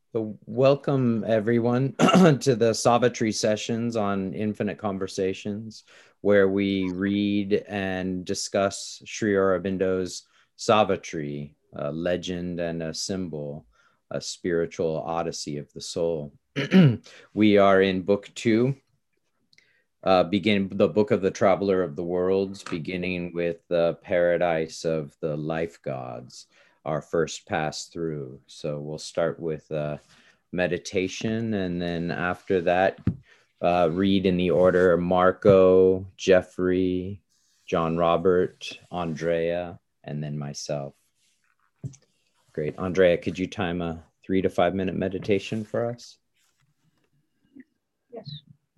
So welcome everyone to the Savitri sessions on Infinite Conversations, where we read and discuss Sri Aurobindo's Savitri, a legend and a symbol, a spiritual odyssey of the soul. We are in book two, begin the book of the Traveler of the Worlds, beginning with the paradise of the life gods, our first pass through. So we'll start with meditation, and then after that, read in the order Marco, Jeffrey, John Robert, Andrea, and then myself. Great. Andrea, could you time a 3 to 5 minute meditation for us? Yes.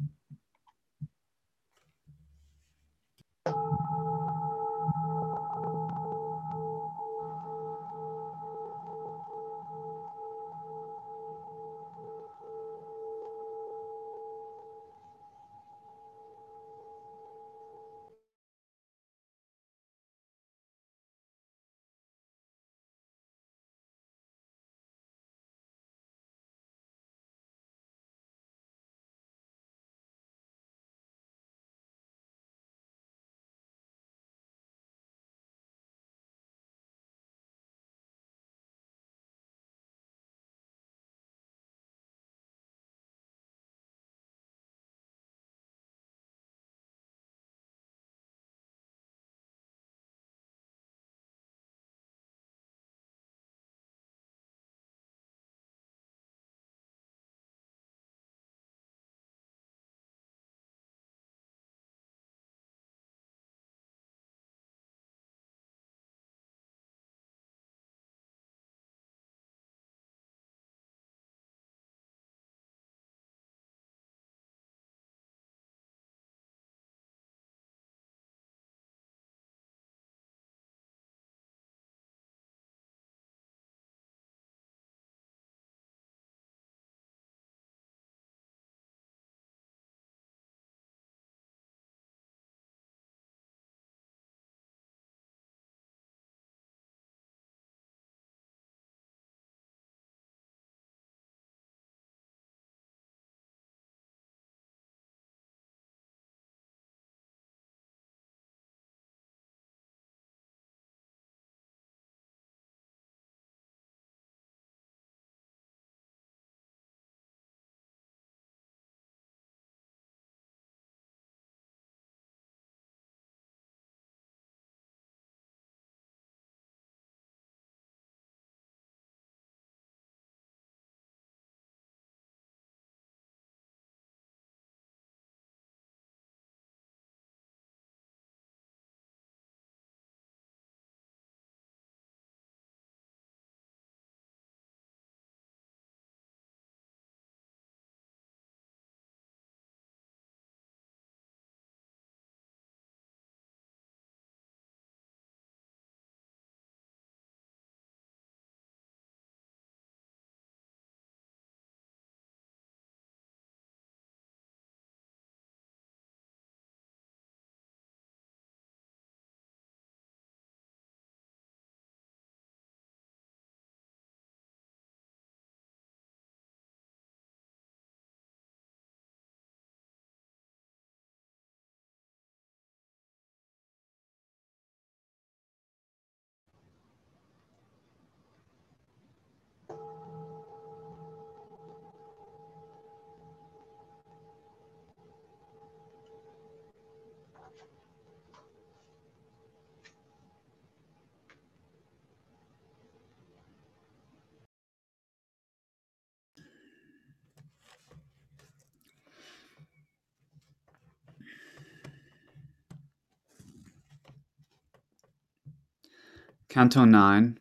Canto 9,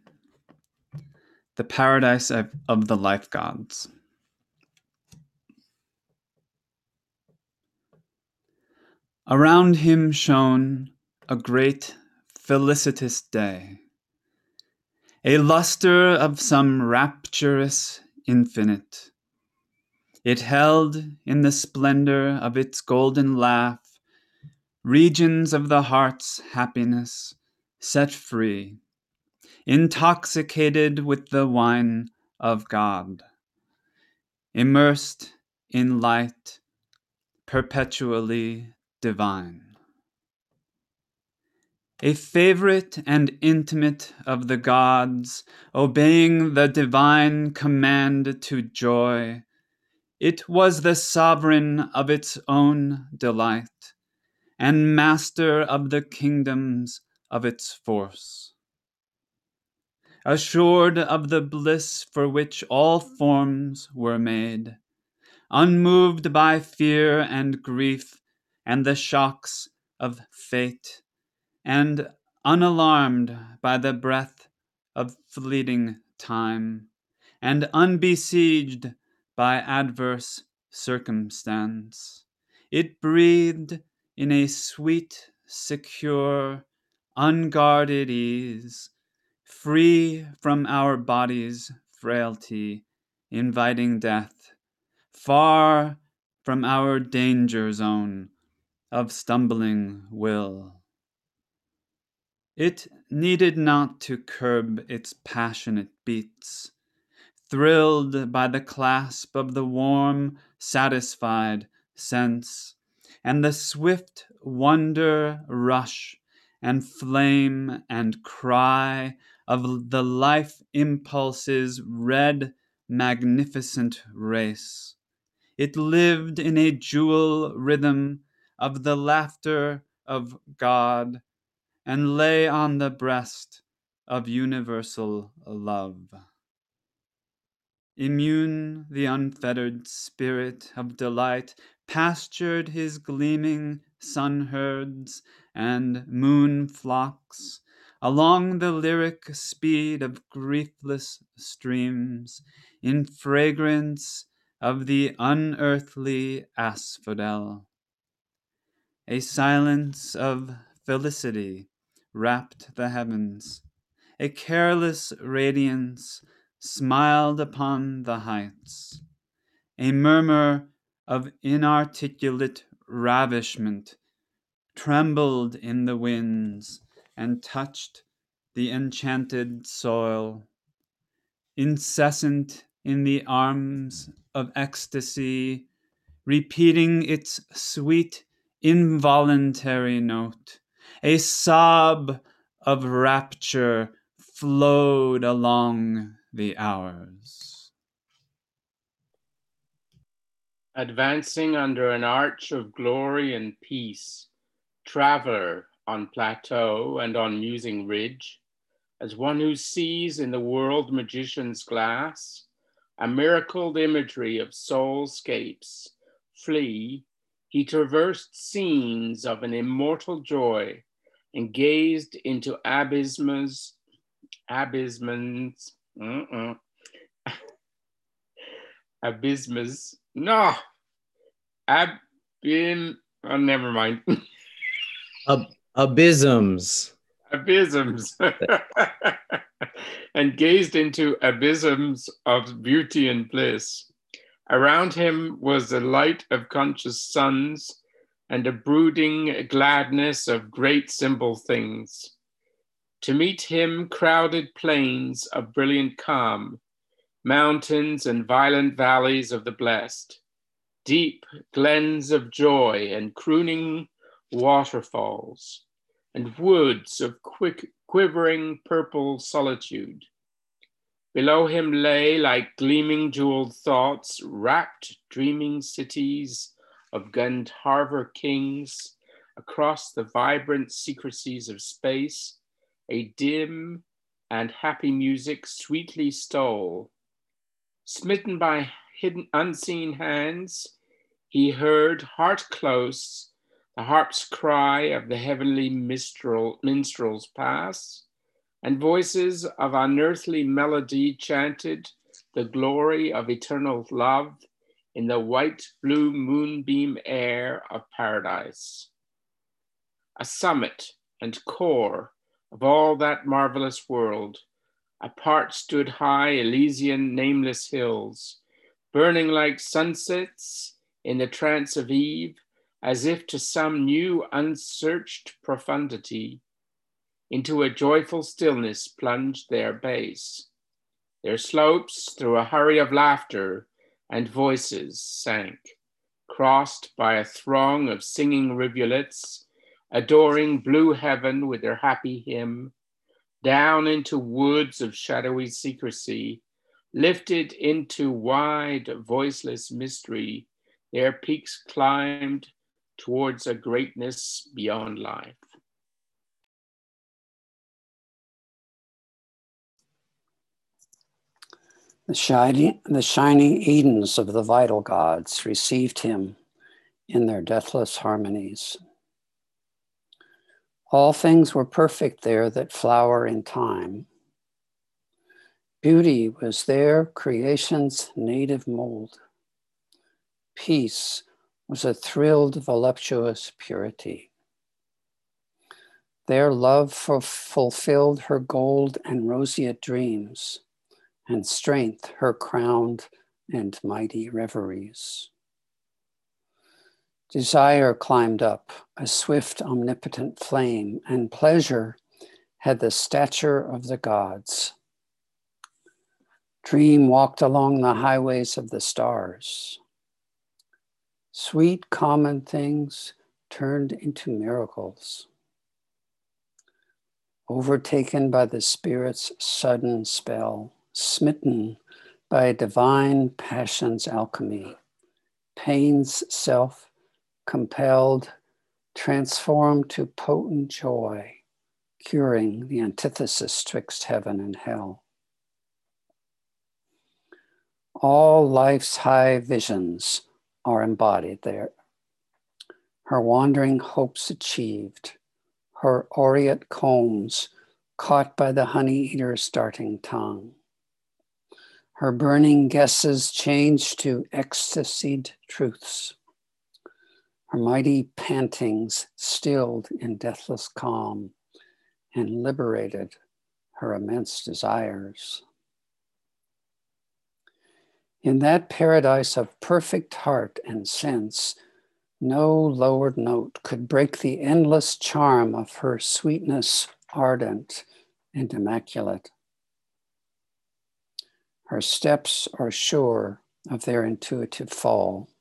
The Paradise of the Life Gods. Around him shone a great felicitous day, a luster of some rapturous infinite. It held in the splendor of its golden laugh regions of the heart's happiness set free, intoxicated with the wine of God. immersed in light, perpetually divine. A favorite and intimate of the gods, obeying the divine command to joy, it was the sovereign of its own delight, and master of the kingdoms of its force. Assured of the bliss for which all forms were made, unmoved by fear and grief and the shocks of fate, and unalarmed by the breath of fleeting time, and unbesieged by adverse circumstance, it breathed in a sweet, secure, unguarded ease, free from our body's frailty, inviting death, far from our danger zone of stumbling will. It needed not to curb its passionate beats, thrilled by the clasp of the warm, satisfied sense, and the swift wonder rush and flame and cry of the life impulse's red, magnificent race. It lived in a jewel rhythm of the laughter of God and lay on the breast of universal love. Immune, the unfettered spirit of delight pastured his gleaming sun herds and moon flocks along the lyric speed of griefless streams in fragrance of the unearthly asphodel. A silence of felicity wrapped the heavens. A careless radiance smiled upon the heights. A murmur of inarticulate ravishment trembled in the winds and touched the enchanted soil. Incessant in the arms of ecstasy, repeating its sweet, involuntary note, a sob of rapture flowed along the hours. Advancing under an arch of glory and peace, traveler on plateau and on musing ridge, as one who sees in the world magician's glass a miracled imagery of soulscapes flee, he traversed scenes of an immortal joy and gazed into abysms, no, oh, never mind. Abysms. Abysms. And gazed into abysms of beauty and bliss. Around him was the light of conscious suns and a brooding gladness of great simple things. To meet him, crowded plains of brilliant calm, mountains and violent valleys of the blessed, deep glens of joy and crooning waterfalls, and woods of quivering purple solitude. Below him lay, like gleaming jeweled thoughts, rapt dreaming cities of Gandharva kings. Across the vibrant secrecies of space, a dim and happy music sweetly stole. Smitten by hidden, unseen hands, he heard, heart close, the harp's cry of the heavenly minstrels pass, and voices of unearthly melody chanted the glory of eternal love in the white blue moonbeam air of paradise. A summit and core of all that marvelous world, apart stood high Elysian nameless hills, burning like sunsets in the trance of eve, as if to some new unsearched profundity. Into a joyful stillness plunged their base. Their slopes, through a hurry of laughter and voices sank, crossed by a throng of singing rivulets, adoring blue heaven with their happy hymn, down into woods of shadowy secrecy, lifted into wide, voiceless mystery, their peaks climbed towards a greatness beyond life. The shining Edens of the vital gods received him in their deathless harmonies. All things were perfect there that flower in time. Beauty was their creation's native mold. Peace was a thrilled, voluptuous purity. Their love fulfilled her gold and roseate dreams, and strength her crowned and mighty reveries. Desire climbed up, a swift, omnipotent flame, and pleasure had the stature of the gods. Dream walked along the highways of the stars. Sweet, common things turned into miracles. Overtaken by the Spirit's sudden spell, smitten by a divine passion's alchemy, pain's self compelled, transformed to potent joy, curing the antithesis twixt heaven and hell. All life's high visions are embodied there. Her wandering hopes achieved, her aureate combs caught by the honey eater's darting tongue. Her burning guesses changed to ecstasied truths. Her mighty pantings stilled in deathless calm and liberated her immense desires. In that paradise of perfect heart and sense, no lowered note could break the endless charm of her sweetness, ardent and immaculate. Her steps are sure of their intuitive fall.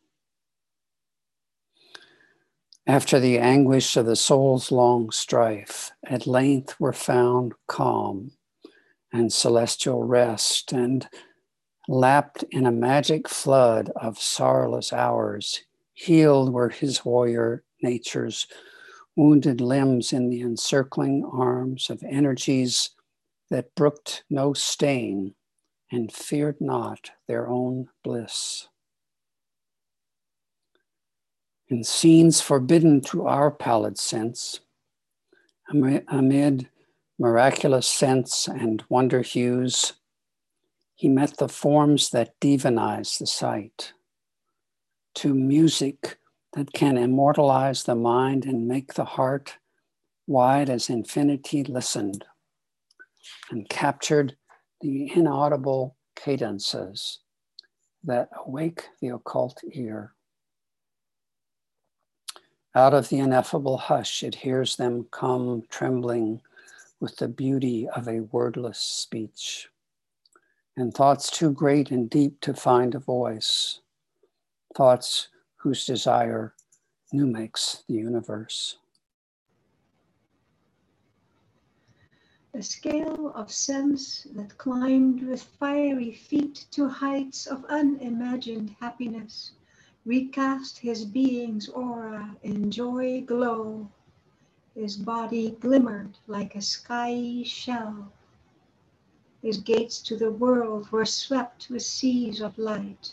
After the anguish of the soul's long strife, at length were found calm and celestial rest, and lapped in a magic flood of sorrowless hours, healed were his warrior nature's wounded limbs in the encircling arms of energies that brooked no stain and feared not their own bliss. In scenes forbidden to our pallid sense, amid miraculous scents and wonder hues, he met the forms that divinize the sight. To music that can immortalize the mind and make the heart wide as infinity listened and captured the inaudible cadences that awake the occult ear. Out of the ineffable hush, it hears them come trembling with the beauty of a wordless speech, and thoughts too great and deep to find a voice, thoughts whose desire new makes the universe. A scale of sense that climbed with fiery feet to heights of unimagined happiness, recast his being's aura in joy glow. His body glimmered like a skyey shell. His gates to the world were swept with seas of light.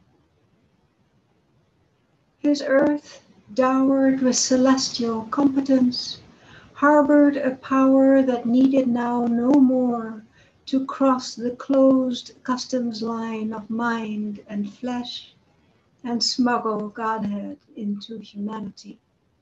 His earth, dowered with celestial competence, harbored a power that needed now no more to cross the closed customs line of mind and flesh and smuggle Godhead into humanity.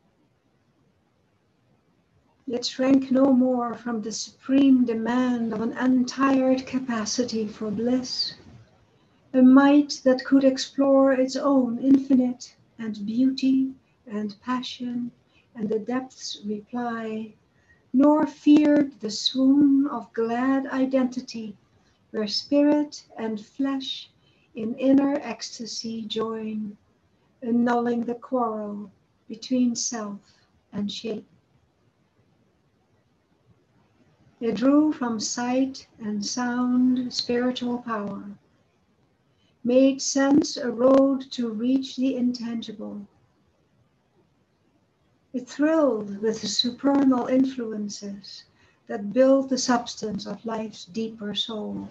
It shrank no more from the supreme demand of an untired capacity for bliss, a might that could explore its own infinite and beauty and passion and the depths reply, nor feared the swoon of glad identity where spirit and flesh in inner ecstasy join, annulling the quarrel between self and shape. They drew from sight and sound spiritual power, made sense a road to reach the intangible. It thrilled with the supernal influences that build the substance of life's deeper soul.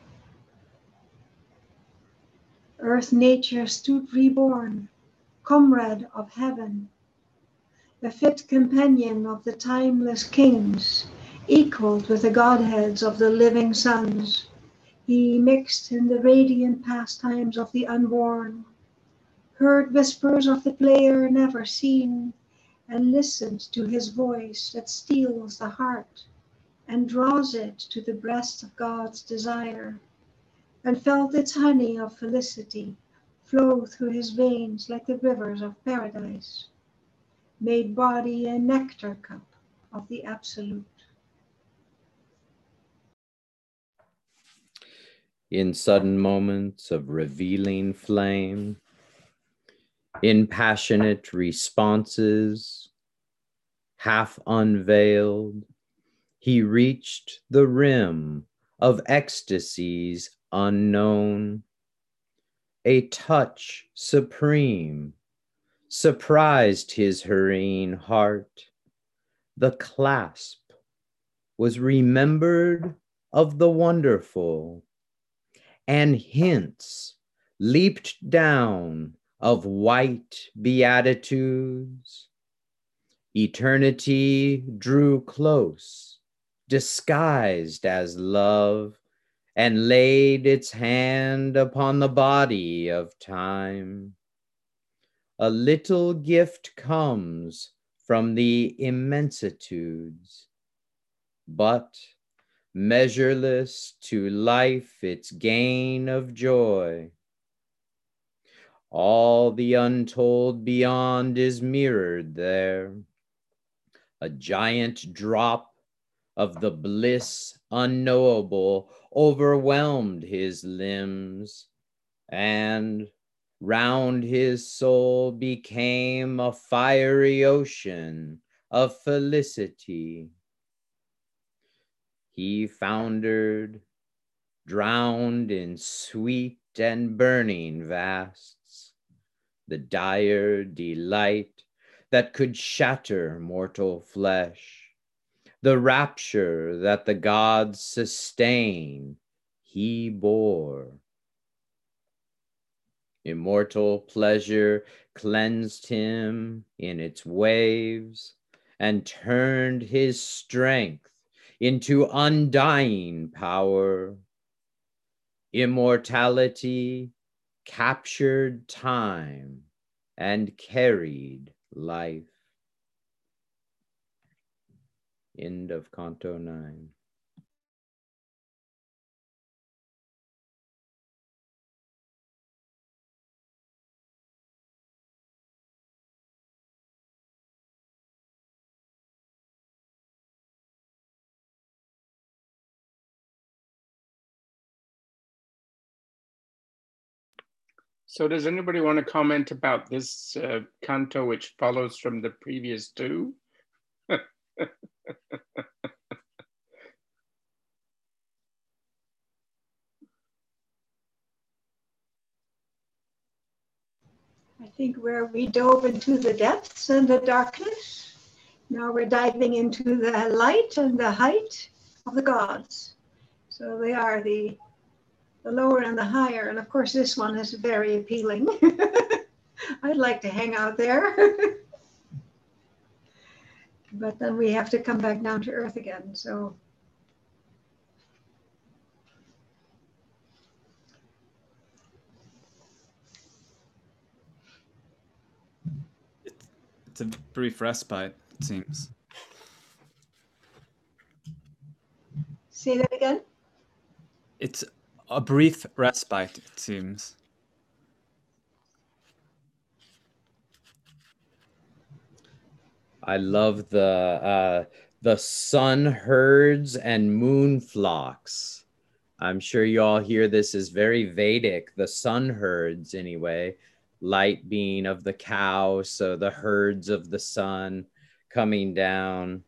Earth nature stood reborn, comrade of heaven, a fit companion of the timeless kings, equaled with the godheads of the living suns. He mixed in the radiant pastimes of the unborn, heard whispers of the player never seen, and listened to his voice that steals the heart and draws it to the breast of God's desire, and felt its honey of felicity flow through his veins like the rivers of paradise, made body a nectar cup of the absolute. In sudden moments of revealing flame, in passionate responses, half unveiled, he reached the rim of ecstasies unknown. A touch supreme surprised his hurrying heart. The clasp was remembered of the wonderful, and hints leaped down of white beatitudes. Eternity drew close, disguised as love, and laid its hand upon the body of time. A little gift comes from the immensitudes, but measureless to life its gain of joy. All the untold beyond is mirrored there, a giant drop of the bliss unknowable overwhelmed his limbs, and round his soul became a fiery ocean of felicity. He foundered, drowned in sweet and burning vasts, the dire delight that could shatter mortal flesh, the rapture that the gods sustain, he bore. Immortal pleasure cleansed him in its waves and turned his strength into undying power. Immortality captured time and carried life. End of Canto 9. So does anybody want to comment about this canto which follows from the previous two? I think where we dove into the depths and the darkness, now we're diving into the light and the height of the gods. So they are the lower and the higher. And of course, this one is very appealing. I'd like to hang out there. But then we have to come back down to earth again. So it's a brief respite, it seems. say that again. It's a brief respite, it seems. I love the sun herds and moon flocks I'm sure you all hear this is very Vedic, the sun herds anyway, light being of the cow, so the herds of the sun coming down.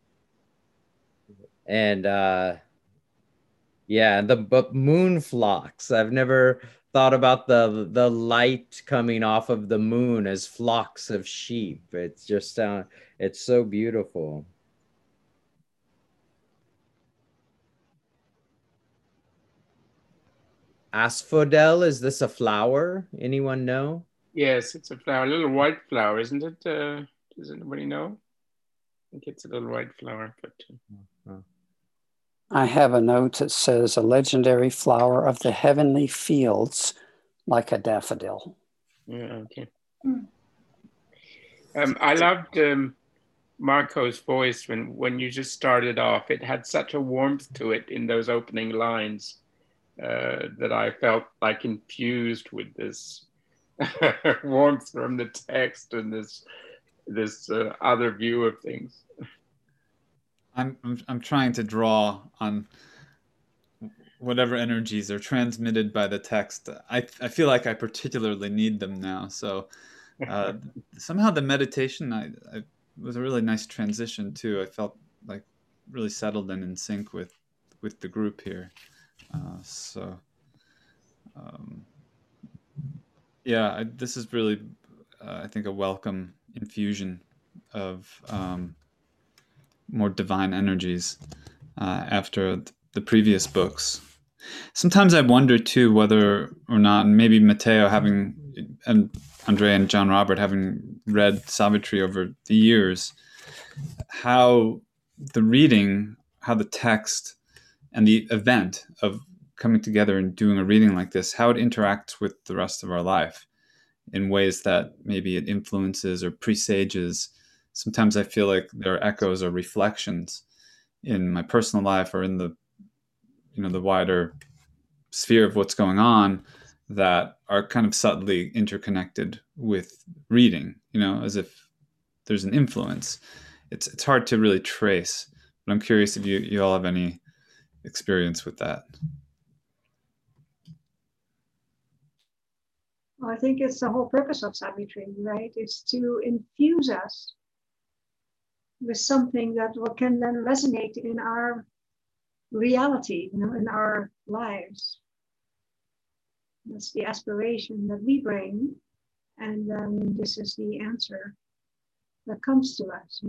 And yeah, the moon flocks. I've never thought about the light coming off of the moon as flocks of sheep. It's just it's so beautiful. Asphodel, is this a flower? Anyone know? Yes, it's a flower, a little white flower, isn't it? Does anybody know? I think it's a little white flower. But I have a note that says a legendary flower of the heavenly fields, like a daffodil. yeah, okay. I loved Marco's voice when you just started off. It had such a warmth to it in those opening lines that I felt like infused with this warmth from the text and this other view of things. I'm trying to draw on whatever energies are transmitted by the text. I feel like I particularly need them now. So somehow the meditation I was a really nice transition too. I felt like really settled and in sync with the group here. Yeah, this is really I think a welcome infusion of more divine energies after the previous books. Sometimes I wonder too whether or not, and maybe Matteo and Andrea and John Robert having read Savitri over the years, how the reading, how the text and the event of coming together and doing a reading like this, how it interacts with the rest of our life in ways that maybe it influences or presages. Sometimes I feel like there are echoes or reflections in my personal life or in the the wider sphere of what's going on that are kind of subtly interconnected with reading, as if there's an influence. It's hard to really trace, but I'm curious if you all have any experience with that. Well, I think it's the whole purpose of Savitri, right? It's to infuse us with something that can then resonate in our reality, in our lives. That's the aspiration that we bring, and then this is the answer that comes to us,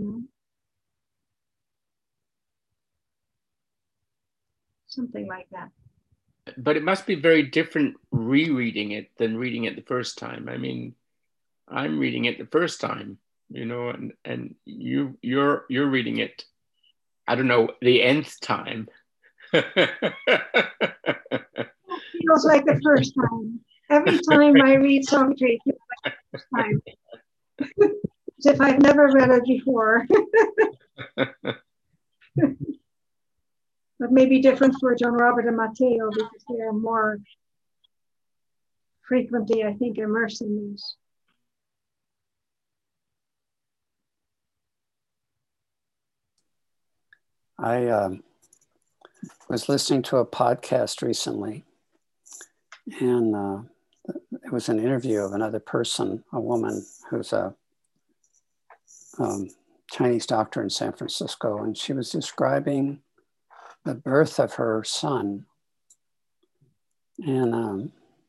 Something like that. But it must be very different rereading it than reading it the first time. I mean, I'm reading it the first time, and you're reading it, I don't know, the nth time. It feels like the first time. Every time I read Savitri, it feels like the first time. As if I've never read it before. But maybe different for John Robert and Matteo because they are more frequently, I think, immersed in this. I was listening to a podcast recently, and it was an interview of another person, a woman who's a Chinese doctor in San Francisco, and she was describing the birth of her son. And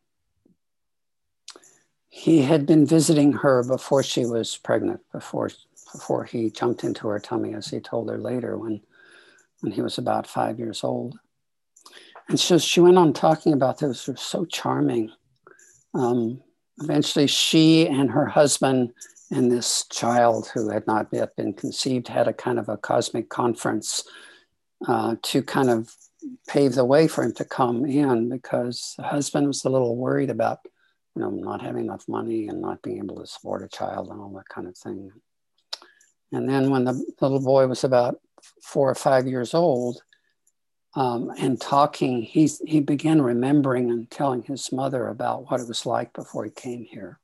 he had been visiting her before she was pregnant, before he jumped into her tummy, as he told her later, when he was about 5 years old. And so she went on talking about this. It was so charming. Eventually, she and her husband and this child who had not yet been conceived had a kind of a cosmic conference to kind of pave the way for him to come in, because the husband was a little worried about, not having enough money and not being able to support a child and all that kind of thing. And then when the little boy was about 4 or 5 years old, and talking, he began remembering and telling his mother about what it was like before he came here.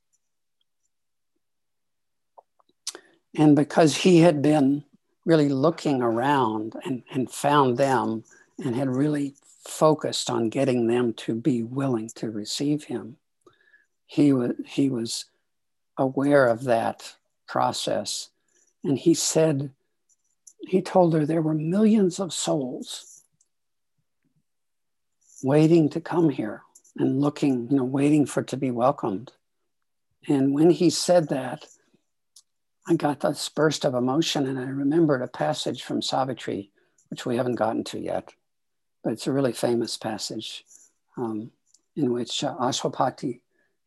And because he had been really looking around and found them and had really focused on getting them to be willing to receive him. He was aware of that process. And he told her there were millions of souls waiting to come here and looking, waiting for it to be welcomed. And when he said that, I got this burst of emotion, and I remembered a passage from Savitri, which we haven't gotten to yet, but it's a really famous passage in which Ashwapati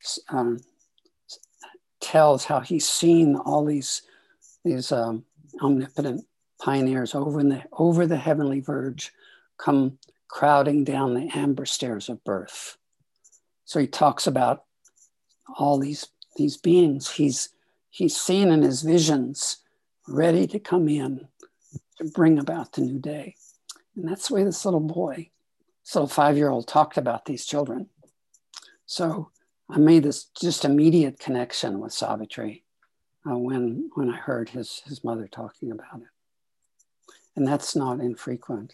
tells how he's seen all these omnipotent pioneers over the heavenly verge come crowding down the amber stairs of birth. So he talks about all these beings he's seen in his visions, ready to come in to bring about the new day. And that's the way this little 5-year-old talked about these children. So I made this just immediate connection with Savitri when I heard his mother talking about it. And that's not infrequent.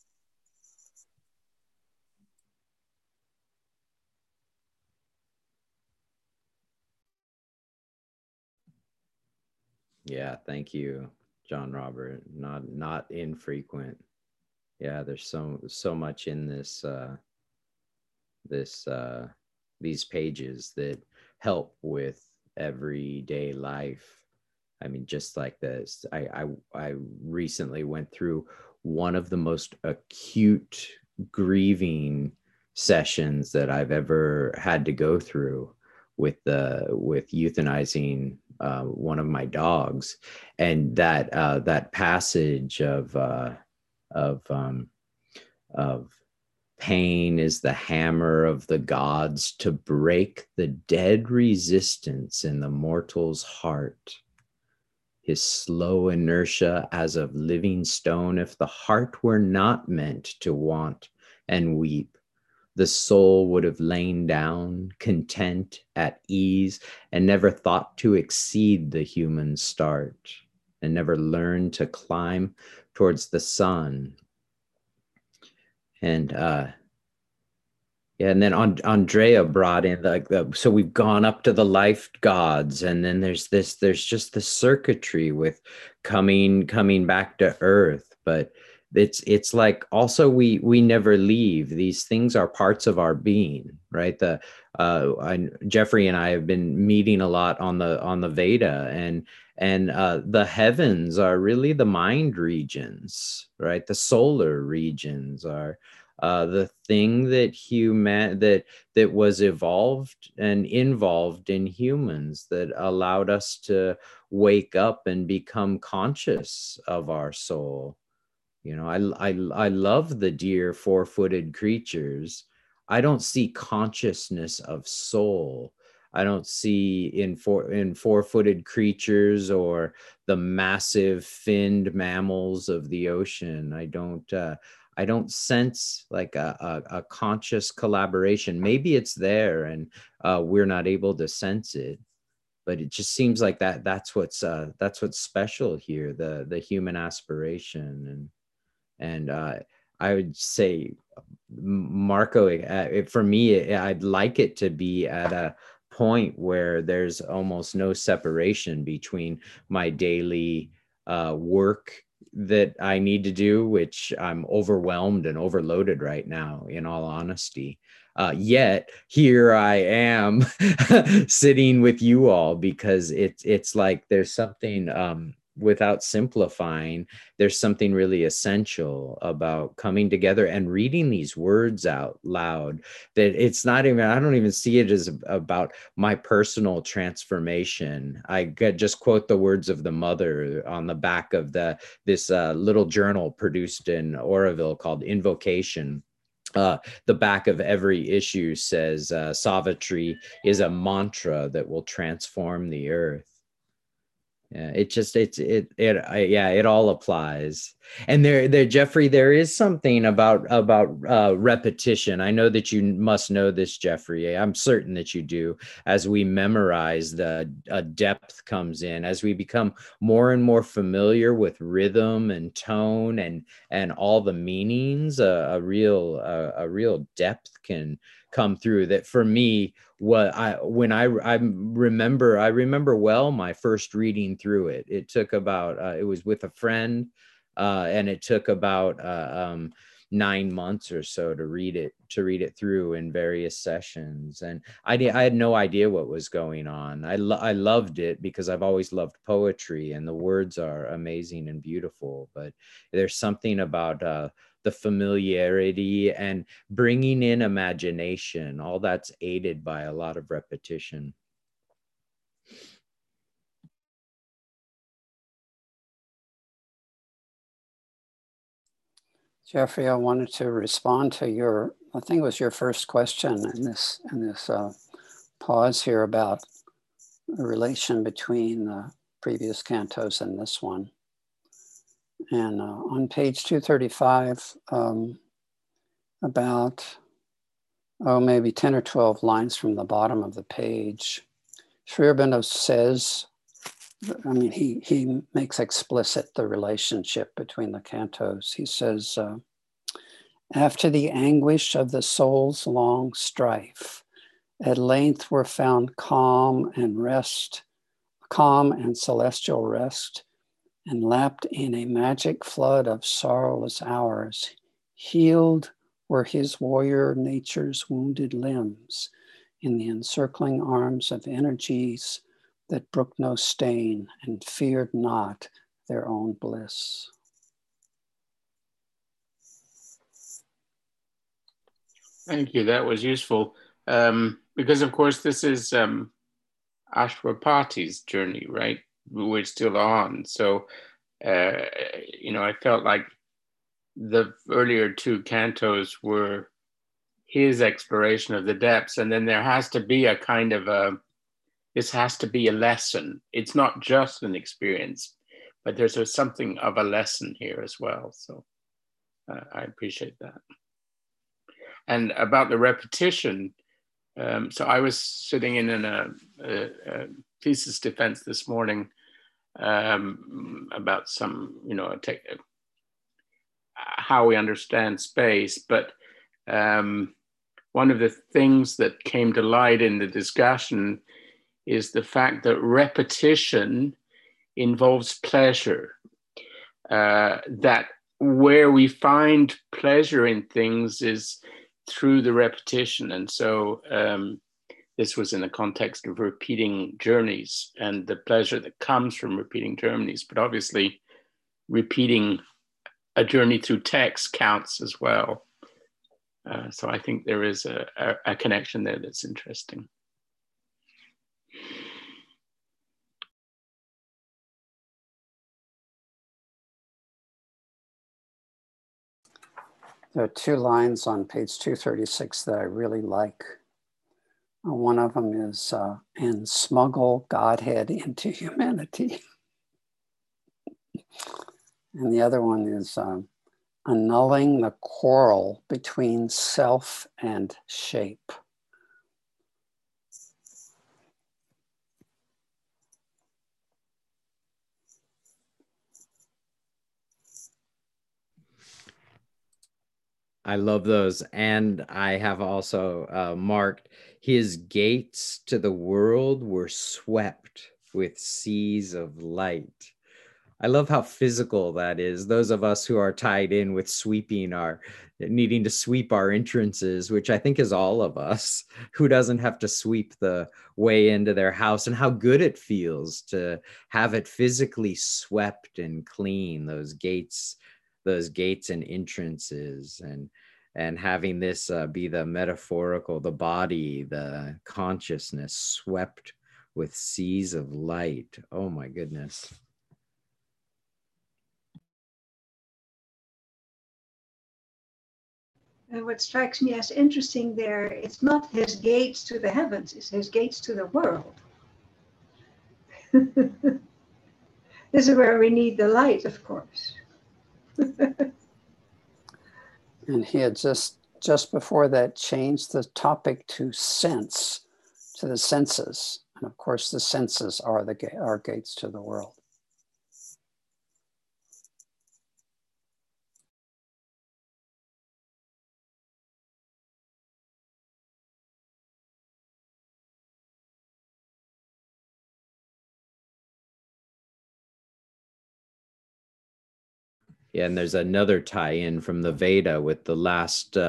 Yeah, thank you, John Robert. Not infrequent. Yeah, there's so much in these pages that help with everyday life. I mean, just like this, I recently went through one of the most acute grieving sessions that I've ever had to go through with euthanizing one of my dogs, and that passage of pain is the hammer of the gods to break the dead resistance in the mortal's heart. His slow inertia as of living stone, if the heart were not meant to want and weep, the soul would have lain down, content, at ease, and never thought to exceed the human start, and never learned to climb towards the sun. And and then Andrea brought in so we've gone up to the life gods, and then there's just the circuitry with coming back to earth, but it's like also we never leave. These things are parts of our being, right? Jeffrey and I have been meeting a lot on the Veda, and the heavens are really the mind regions, right? The solar regions are the thing that was evolved and involved in humans, that allowed us to wake up and become conscious of our soul. I love the deer, four-footed creatures. I don't see consciousness of soul. I don't see in four-footed creatures or the massive finned mammals of the ocean. I don't sense like a conscious collaboration. Maybe it's there and we're not able to sense it, but it just seems like that's what's special here, the human aspiration. And I would say, Marco, for me, I'd like it to be at a point where there's almost no separation between my daily work that I need to do, which I'm overwhelmed and overloaded right now, in all honesty. Yet here I am sitting with you all, because it's like there's something without simplifying, there's something really essential about coming together and reading these words out loud, that it's not even, I don't even see it as about my personal transformation. I just quote the words of the mother on the back of this little journal produced in Oroville called Invocation. The back of every issue says, Savitri is a mantra that will transform the earth. Yeah, it all applies. And there, Jeffrey, there is something about repetition. I know that you must know this, Jeffrey. I'm certain that you do. As we memorize, the depth comes in. As we become more and more familiar with rhythm and tone and all the meanings, a real depth can come through. That for me, I remember well my first reading through it. It took about it was with a friend, and it took about 9 months or so to read it through in various sessions. And I had no idea what was going on. I loved it because I've always loved poetry, and the words are amazing and beautiful. But there's something about the familiarity and bringing in imagination, all that's aided by a lot of repetition. Jeffrey, I wanted to respond to your, I think it was your first question in this pause here about the relation between the previous cantos and this one. And on page 235, about, maybe 10 or 12 lines from the bottom of the page, Sri Aurobindo says, I mean, he makes explicit the relationship between the cantos. He says, after the anguish of the soul's long strife, at length were found calm and celestial rest, and lapped in a magic flood of sorrowless hours, healed were his warrior nature's wounded limbs in the encircling arms of energies that brook no stain and feared not their own bliss. Thank you. That was useful. Because, of course, this is Ashwapati's journey, right? We're still on. So, I felt like the earlier two cantos were his exploration of the depths. And then there has to be a kind of this has to be a lesson. It's not just an experience, but there's something of a lesson here as well. So I appreciate that. And about the repetition, so I was sitting in a thesis defense this morning about some, how we understand space. But one of the things that came to light in the discussion is the fact that repetition involves pleasure, that where we find pleasure in things is through the repetition. And so this was in the context of repeating journeys and the pleasure that comes from repeating journeys. But obviously, repeating a journey through text counts as well. So I think there is a connection there that's interesting. There are two lines on page 236 that I really like. One of them is, and smuggle Godhead into humanity. And the other one is, annulling the quarrel between self and shape. I love those. And I have also marked, his gates to the world were swept with seas of light. I love how physical that is. Those of us who are tied in with needing to sweep our entrances, which I think is all of us, who doesn't have to sweep the way into their house, and how good it feels to have it physically swept and clean, those gates and entrances, and having this be the metaphorical, the body, the consciousness swept with seas of light. Oh my goodness. And what strikes me as interesting there, it's not his gates to the heavens, it's his gates to the world. This is where we need the light, of course. And he had just before that changed the topic to sense, to the senses. And of course, the senses are our gates to the world. Yeah, and there's another tie-in from the Veda with the last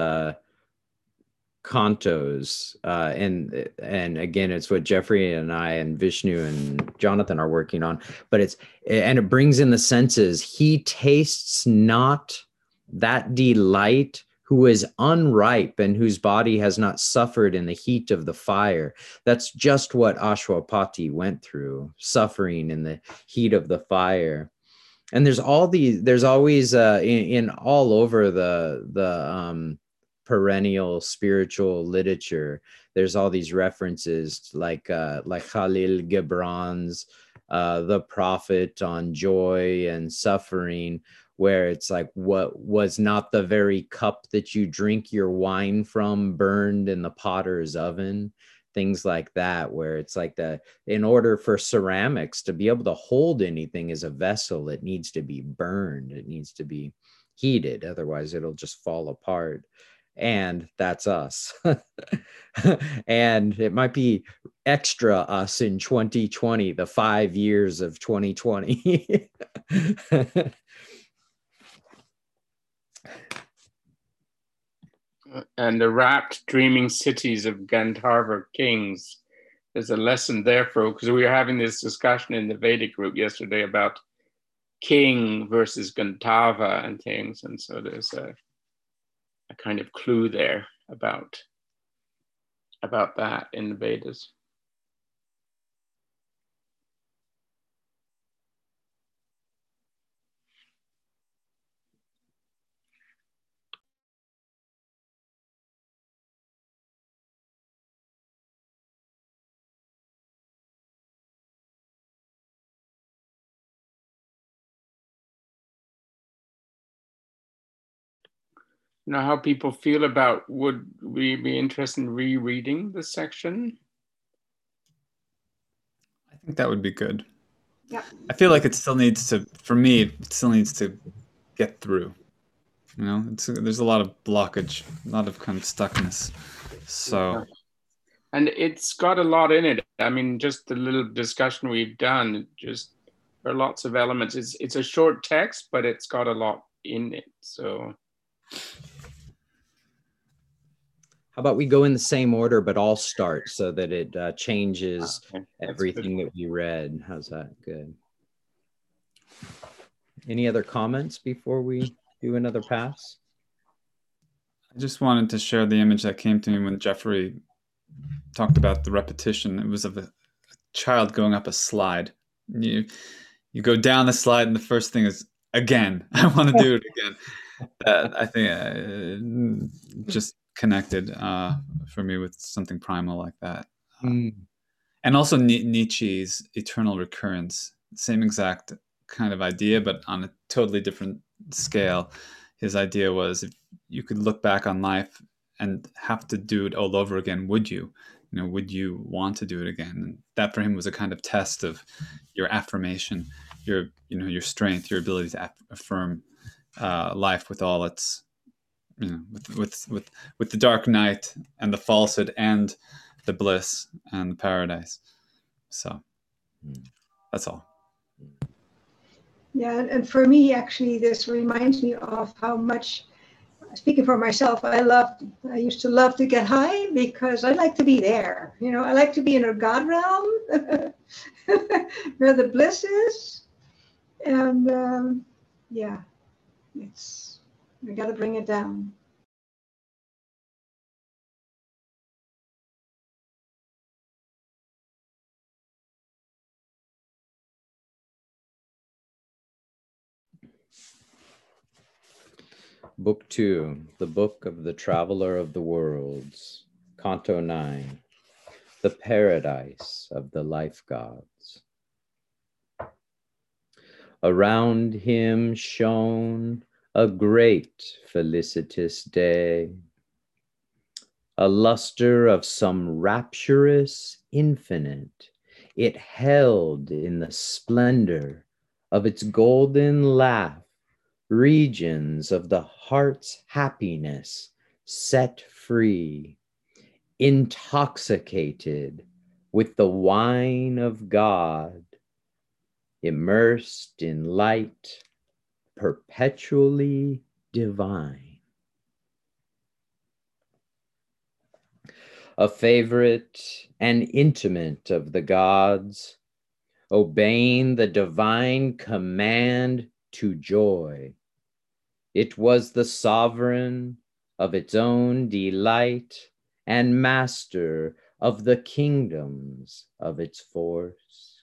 cantos, and again, it's what Jeffrey and I and Vishnu and Jonathan are working on. But it brings in the senses. He tastes not that delight who is unripe and whose body has not suffered in the heat of the fire. That's just what Ashwapati went through, suffering in the heat of the fire. And there's always in all over the perennial spiritual literature, there's all these references like Khalil Gibran's The Prophet on Joy and Suffering, where it's like, what was not the very cup that you drink your wine from burned in the potter's oven? Things like that, where it's like in order for ceramics to be able to hold anything as a vessel, it needs to be burned, it needs to be heated, otherwise it'll just fall apart. And that's us. And it might be extra us in 2020, the 5 years of 2020. And the rapt, dreaming cities of Gandharva kings. There's a lesson there because we were having this discussion in the Vedic group yesterday about king versus Gandharva and things. And so there's a kind of clue there about that in the Vedas. Know how people feel about, would we be interested in rereading this section? I think that would be good. Yeah. I feel like it still needs to, for me, it still needs to get through. You know, there's a lot of blockage, a lot of kind of stuckness. So. Yeah. And it's got a lot in it. I mean, just the little discussion we've done, just there are lots of elements. It's a short text, but it's got a lot in it. So. How about we go in the same order, but all start so that it changes everything that we read? How's that? Good. Any other comments before we do another pass? I just wanted to share the image that came to me when Jeffrey talked about the repetition. It was of a child going up a slide. You go down the slide, and the first thing is, again, I want to do it again. I think just connected for me with something primal like that. And also Nietzsche's eternal recurrence, same exact kind of idea, but on a totally different scale. His idea was, if you could look back on life and have to do it all over again, would you? You know, would you want to do it again? And that for him was a kind of test of your affirmation, your strength, your ability to affirm life with all its, with the dark night and the falsehood and the bliss and the paradise. So that's all. Yeah, and for me, actually, this reminds me of how much, speaking for myself, I used to love to get high because I like to be there. You know, I like to be in a God realm where the bliss is. And yeah, we got to bring it down. Book 2, the Book of the Traveler of the Worlds, Canto 9, the Paradise of the Life Gods. Around him shone a great felicitous day, a luster of some rapturous infinite. It held in the splendor of its golden laugh regions of the heart's happiness set free, intoxicated with the wine of God, immersed in light perpetually divine. A favorite and intimate of the gods, obeying the divine command to joy. It was the sovereign of its own delight and master of the kingdoms of its force.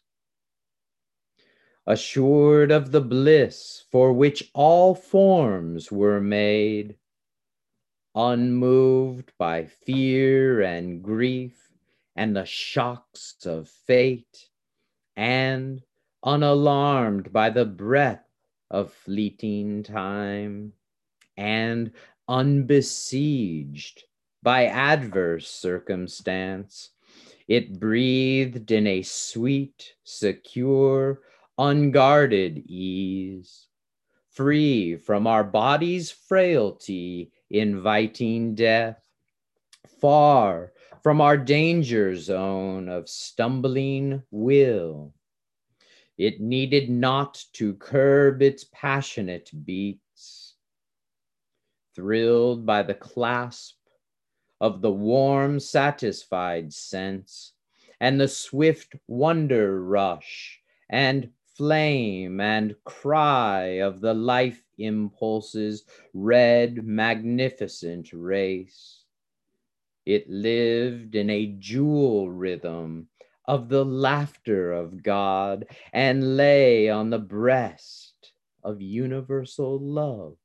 Assured of the bliss for which all forms were made, unmoved by fear and grief and the shocks of fate, and unalarmed by the breath of fleeting time, and unbesieged by adverse circumstance, it breathed in a sweet, secure, unguarded ease, free from our body's frailty, inviting death, far from our danger zone of stumbling will. It needed not to curb its passionate beats, thrilled by the clasp of the warm, satisfied sense and the swift wonder rush and flame and cry of the life impulse's red, magnificent race. It lived in a jewel rhythm of the laughter of God and lay on the breast of universal love.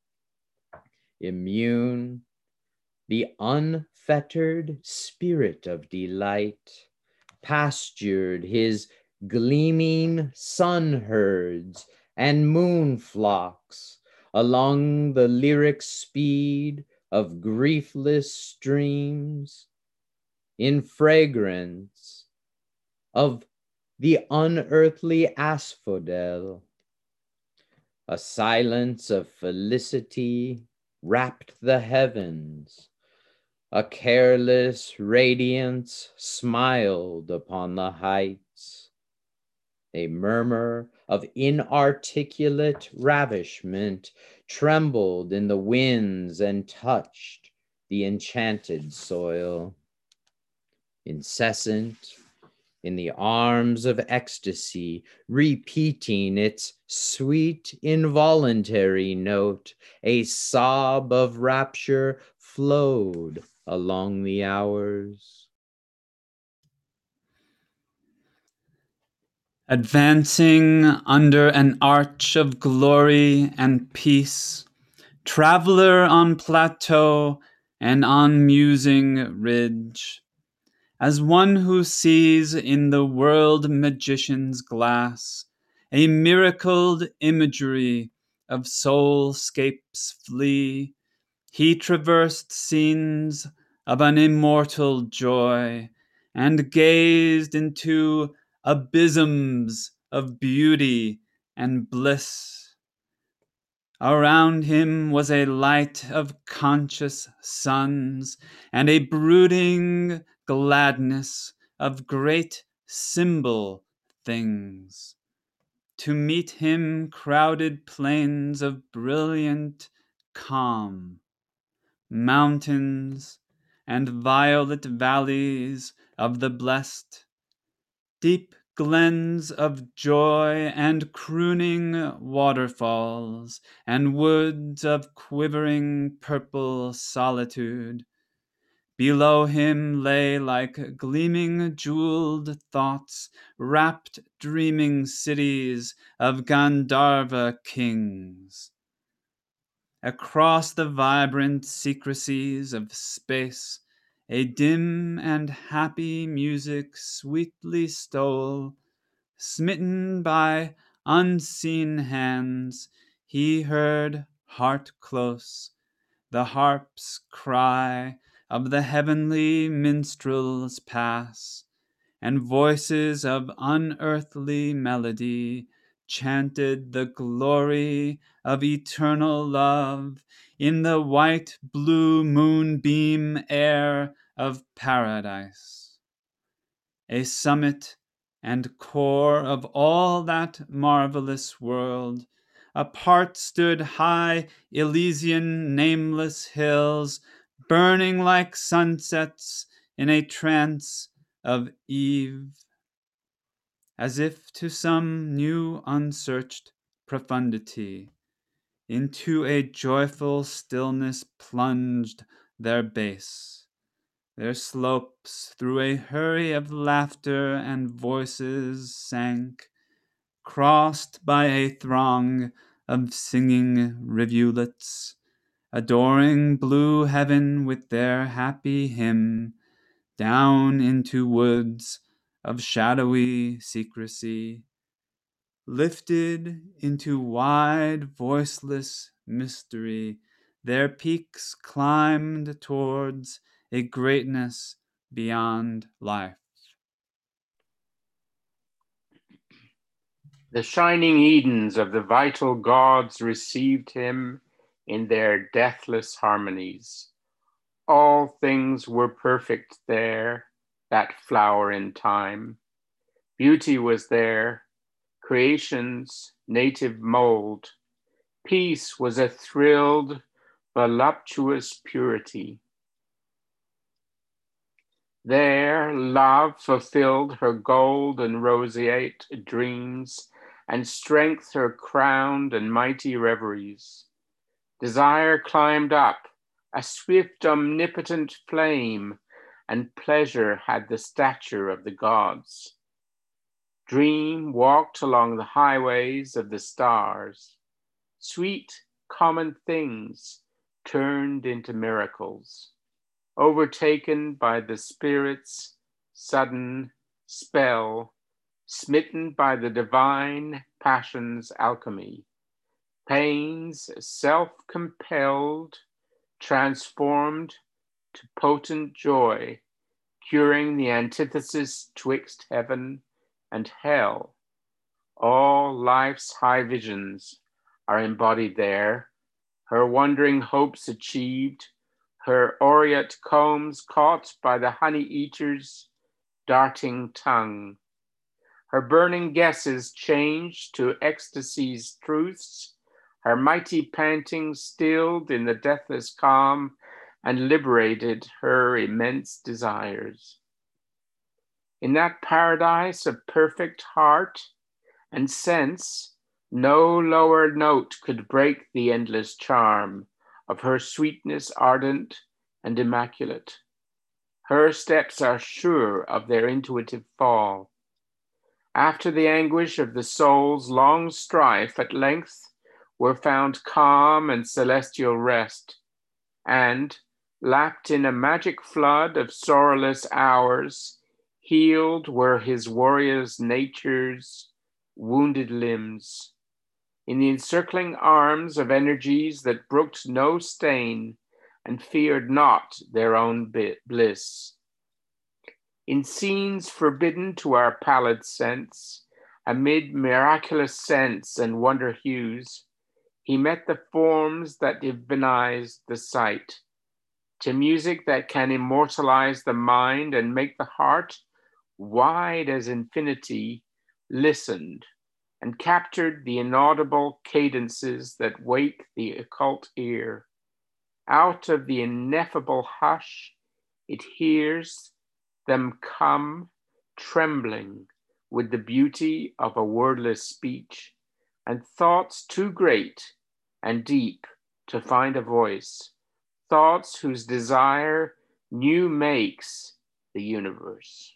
Immune, the unfettered spirit of delight pastured his gleaming sun herds and moon flocks along the lyric speed of griefless streams, in fragrance of the unearthly asphodel. A silence of felicity wrapped the heavens. A careless radiance smiled upon the heights. A murmur of inarticulate ravishment trembled in the winds and touched the enchanted soil. Incessant, in the arms of ecstasy, repeating its sweet, involuntary note, a sob of rapture flowed along the hours. Advancing under an arch of glory and peace, traveler on plateau and on musing ridge, as one who sees in the world magician's glass a miracled imagery of soulscapes flee, he traversed scenes of an immortal joy and gazed into abysms of beauty and bliss. Around him was a light of conscious suns and a brooding gladness of great symbol things. To meet him crowded plains of brilliant calm, mountains and violet valleys of the blessed, deep glens of joy and crooning waterfalls, and woods of quivering purple solitude. Below him lay like gleaming jeweled thoughts, wrapped dreaming cities of Gandharva kings. Across the vibrant secrecies of space, a dim and happy music sweetly stole, smitten by unseen hands, he heard, heart close, the harp's cry of the heavenly minstrels pass, and voices of unearthly melody chanted the glory of eternal love in the white blue moonbeam air of paradise. A summit and core of all that marvelous world, apart stood high Elysian nameless hills, burning like sunsets in a trance of eve, as if to some new unsearched profundity, into a joyful stillness plunged their base, their slopes through a hurry of laughter and voices sank, crossed by a throng of singing rivulets, adoring blue heaven with their happy hymn, down into woods of shadowy secrecy, lifted into wide, voiceless mystery, their peaks climbed towards a greatness beyond life. The shining Edens of the vital gods received him in their deathless harmonies. All things were perfect there, that flower in time. Beauty was there, creation's native mold. Peace was a thrilled, voluptuous purity. There, love fulfilled her gold and roseate dreams, and strength her crowned and mighty reveries. Desire climbed up, a swift, omnipotent flame, and pleasure had the stature of the gods. Dream walked along the highways of the stars. Sweet, common things turned into miracles, overtaken by the Spirit's sudden spell, smitten by the divine passion's alchemy. Pains self-compelled, transformed to potent joy, curing the antithesis twixt heaven and hell. All life's high visions are embodied there, her wandering hopes achieved, her aureate combs caught by the honey eater's darting tongue. Her burning guesses changed to ecstasy's truths, her mighty panting stilled in the deathless calm and liberated her immense desires. In that paradise of perfect heart and sense, no lower note could break the endless charm of her sweetness ardent and immaculate. Her steps are sure of their intuitive fall. After the anguish of the soul's long strife, at length were found calm and celestial rest, and, lapped in a magic flood of sorrowless hours, healed were his warrior's nature's wounded limbs. In the encircling arms of energies that brooked no stain and feared not their own bliss. In scenes forbidden to our pallid sense, amid miraculous scents and wonder hues, he met the forms that divinized the sight. To music that can immortalize the mind and make the heart wide as infinity, listened and captured the inaudible cadences that wake the occult ear. Out of the ineffable hush, it hears them come, trembling with the beauty of a wordless speech, and thoughts too great and deep to find a voice, thoughts whose desire new makes the universe.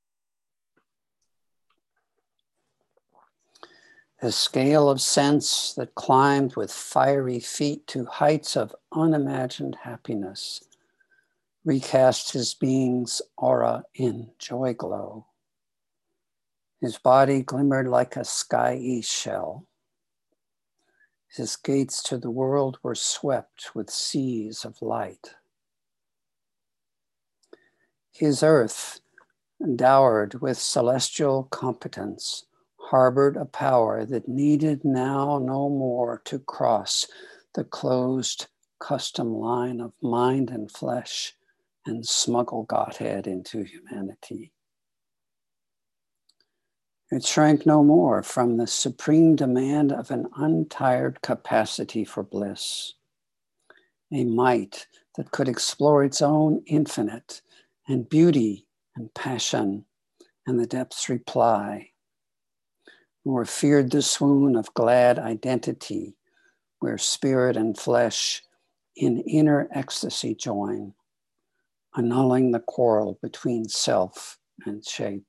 A scale of sense that climbed with fiery feet to heights of unimagined happiness, recast his being's aura in joy glow. His body glimmered like a sky shell. His gates to the world were swept with seas of light. His earth, dowered with celestial competence, harbored a power that needed now no more to cross the closed custom line of mind and flesh and smuggle Godhead into humanity. It shrank no more from the supreme demand of an untired capacity for bliss, a might that could explore its own infinite and beauty and passion and the depths reply, nor feared the swoon of glad identity where spirit and flesh in inner ecstasy join, annulling the quarrel between self and shape.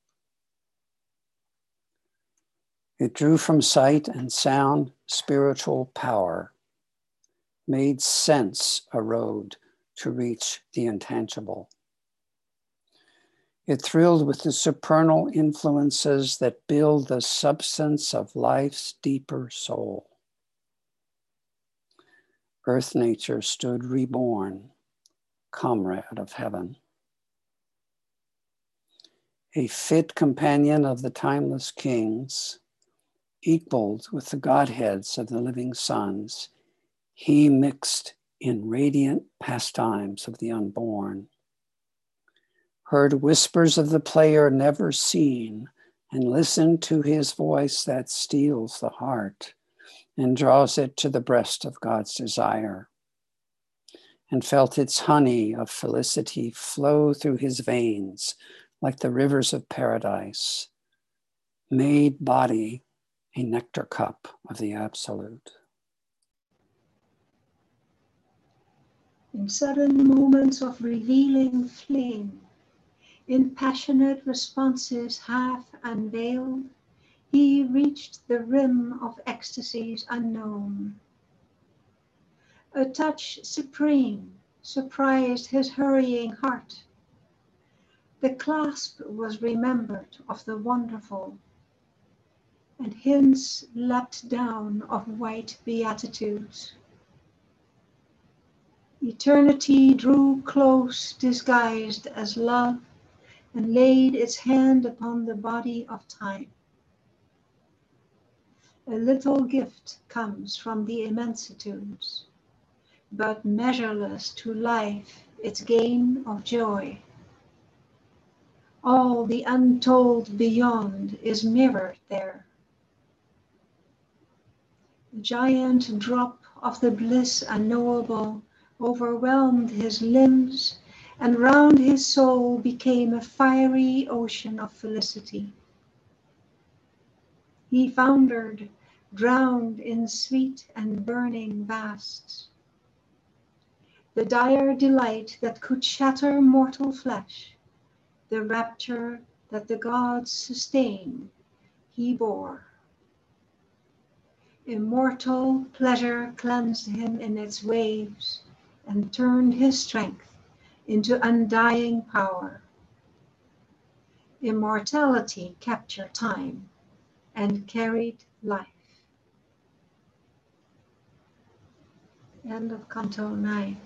It drew from sight and sound spiritual power, made sense a road to reach the intangible. It thrilled with the supernal influences that build the substance of life's deeper soul. Earth nature stood reborn, comrade of heaven. A fit companion of the timeless kings, equaled with the Godheads of the living sons, he mixed in radiant pastimes of the unborn, heard whispers of the player never seen, and listened to his voice that steals the heart and draws it to the breast of God's desire, and felt its honey of felicity flow through his veins like the rivers of paradise, made body a nectar cup of the absolute. In sudden moments of revealing flame, in passionate responses half unveiled, he reached the rim of ecstasies unknown. A touch supreme surprised his hurrying heart. The clasp was remembered of the wonderful, and hints leapt down of white beatitudes. Eternity drew close, disguised as love, and laid its hand upon the body of time. A little gift comes from the immensitudes, but measureless to life its gain of joy. All the untold beyond is mirrored there. The giant drop of the bliss unknowable overwhelmed his limbs, and round his soul became a fiery ocean of felicity. He foundered, drowned in sweet and burning vasts. The dire delight that could shatter mortal flesh, the rapture that the gods sustained, he bore. Immortal pleasure cleansed him in its waves and turned his strength into undying power. Immortality captured time and carried life. End of Canto 9.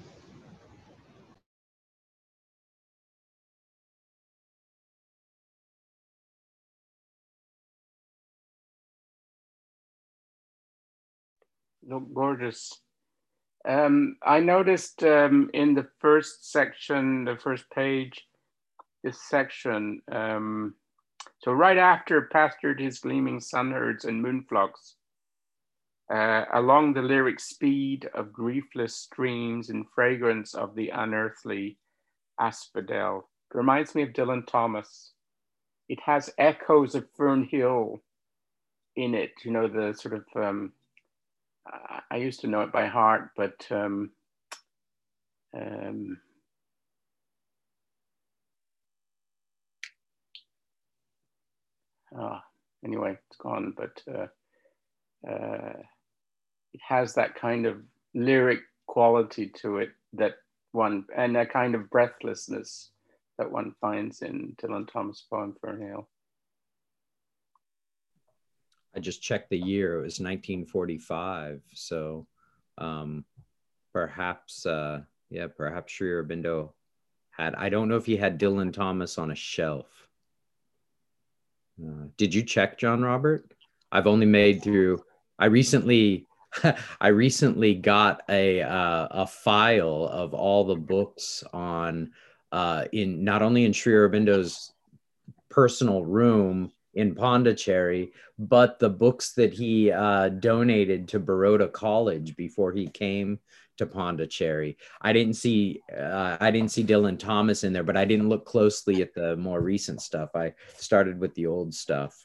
No, gorgeous. I noticed in the first section, the first page, this section, so right after pastured his gleaming sunherds and moonflocks, along the lyric speed of griefless streams and fragrance of the unearthly asphodel. It reminds me of Dylan Thomas. It has echoes of Fern Hill in it, you know, the sort of, I used to know it by heart, but anyway, it's gone, but it has that kind of lyric quality to it that one, and a kind of breathlessness that one finds in Dylan Thomas' poem Fern Hill. I just checked the year. It was 1945. So perhaps, perhaps Sri Aurobindo had, I don't know if he had Dylan Thomas on a shelf. Did you check, John Robert? I've only made through, I recently got a file of all the books on in not only in Sri Aurobindo's personal room in Pondicherry, but the books that he donated to Baroda College before he came to Pondicherry. I didn't see Dylan Thomas in there, but I didn't look closely at the more recent stuff. I started with the old stuff.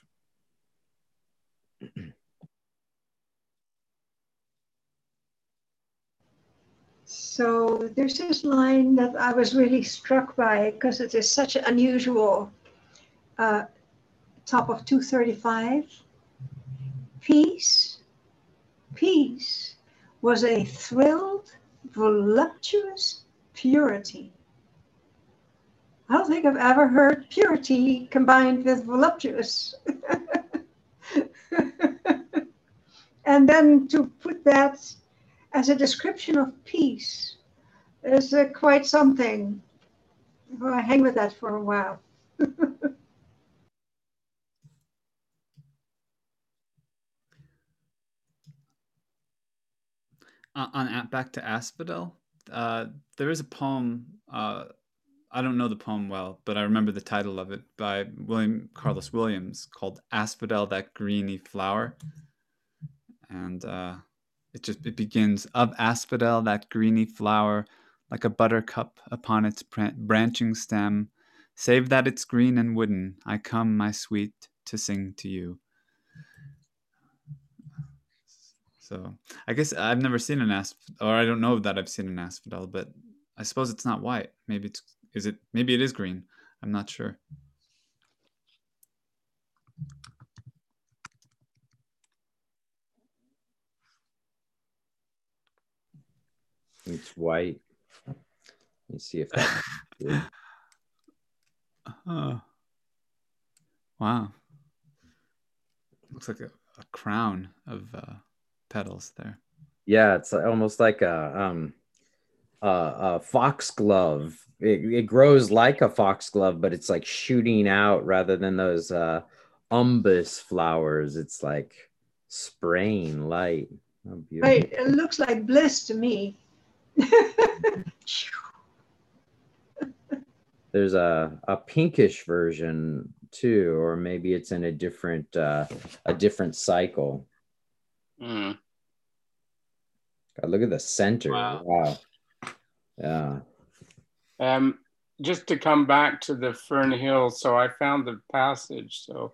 So there's this line that I was really struck by because it is such an unusual top of 235. Peace was a thrilled, voluptuous purity. I don't think I've ever heard purity combined with voluptuous. And then to put that as a description of peace is quite something. Well, I hang with that for a while. Back to Asphodel, there is a poem. I don't know the poem well, but I remember the title of it by William Carlos Williams called "Asphodel, That Greeny Flower," and it begins, "Of asphodel, that greeny flower, like a buttercup upon its branching stem, save that it's green and wooden, I come, my sweet, to sing to you." So I guess I've never seen an asphodel, or I don't know that I've seen an asphodel, but I suppose it's not white. Maybe maybe it is green. I'm not sure. It's white. Let's see if that's good. Oh. Wow. Looks like a crown of petals there. Yeah, it's almost like a foxglove. It grows like a foxglove, but it's like shooting out rather than those umbus flowers. It's like spraying light. Oh, beautiful. Right, it looks like bliss to me. There's a pinkish version too, or maybe it's in a different cycle. Mm. God, look at the center. Wow. Yeah. Just to come back to the Fern Hill, so I found the passage. So,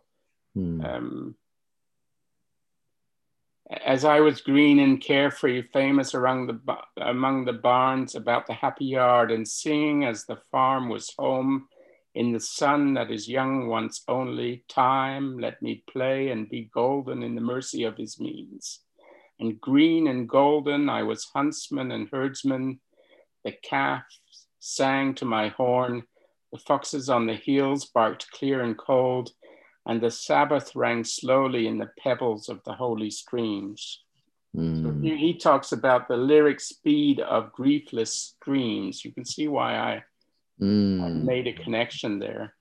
as I was green and carefree, famous among the barns about the happy yard, and singing as the farm was home, in the sun that is young once only, time let me play and be golden in the mercy of his means. And green and golden, I was huntsman and herdsman. The calves sang to my horn, the foxes on the hills barked clear and cold, and the Sabbath rang slowly in the pebbles of the holy streams. So he talks about the lyric speed of griefless streams. You can see why I made a connection there.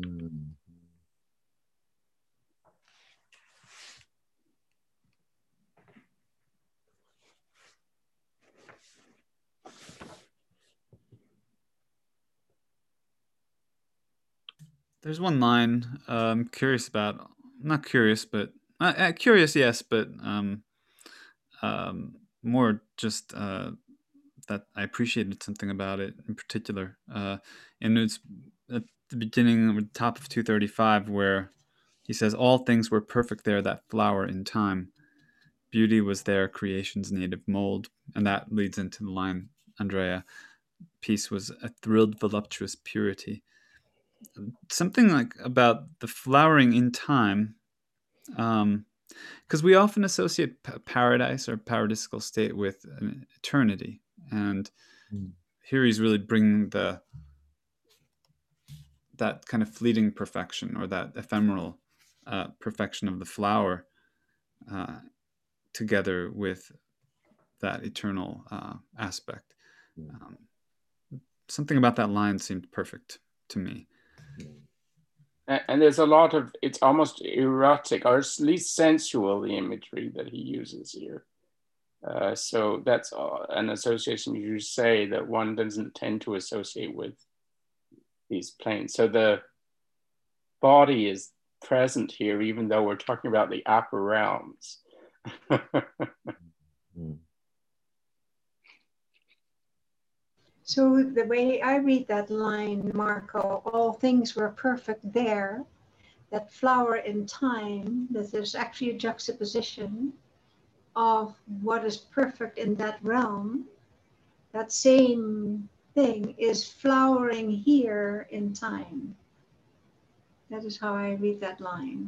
There's one line I'm curious about. Not curious, but curious, yes, but more just that I appreciated something about it in particular. And it's at the beginning, or the top of 235, where he says, "All things were perfect there, that flower in time. Beauty was there, creation's native mold." And that leads into the line, Andrea, "Peace was a thrilled, voluptuous purity." Something like about the flowering in time, because we often associate paradise or paradisical state with an eternity, and here he's really bringing that kind of fleeting perfection, or that ephemeral perfection of the flower, together with that eternal aspect. Something about that line seemed perfect to me. And there's a lot of, it's almost erotic, or at least sensual, the imagery that he uses here. So that's an association you say that one doesn't tend to associate with these planes. So the body is present here, even though we're talking about the upper realms. So the way I read that line, Marco, all things were perfect there, that flower in time, that there's actually a juxtaposition of what is perfect in that realm. That same thing is flowering here in time. That is how I read that line.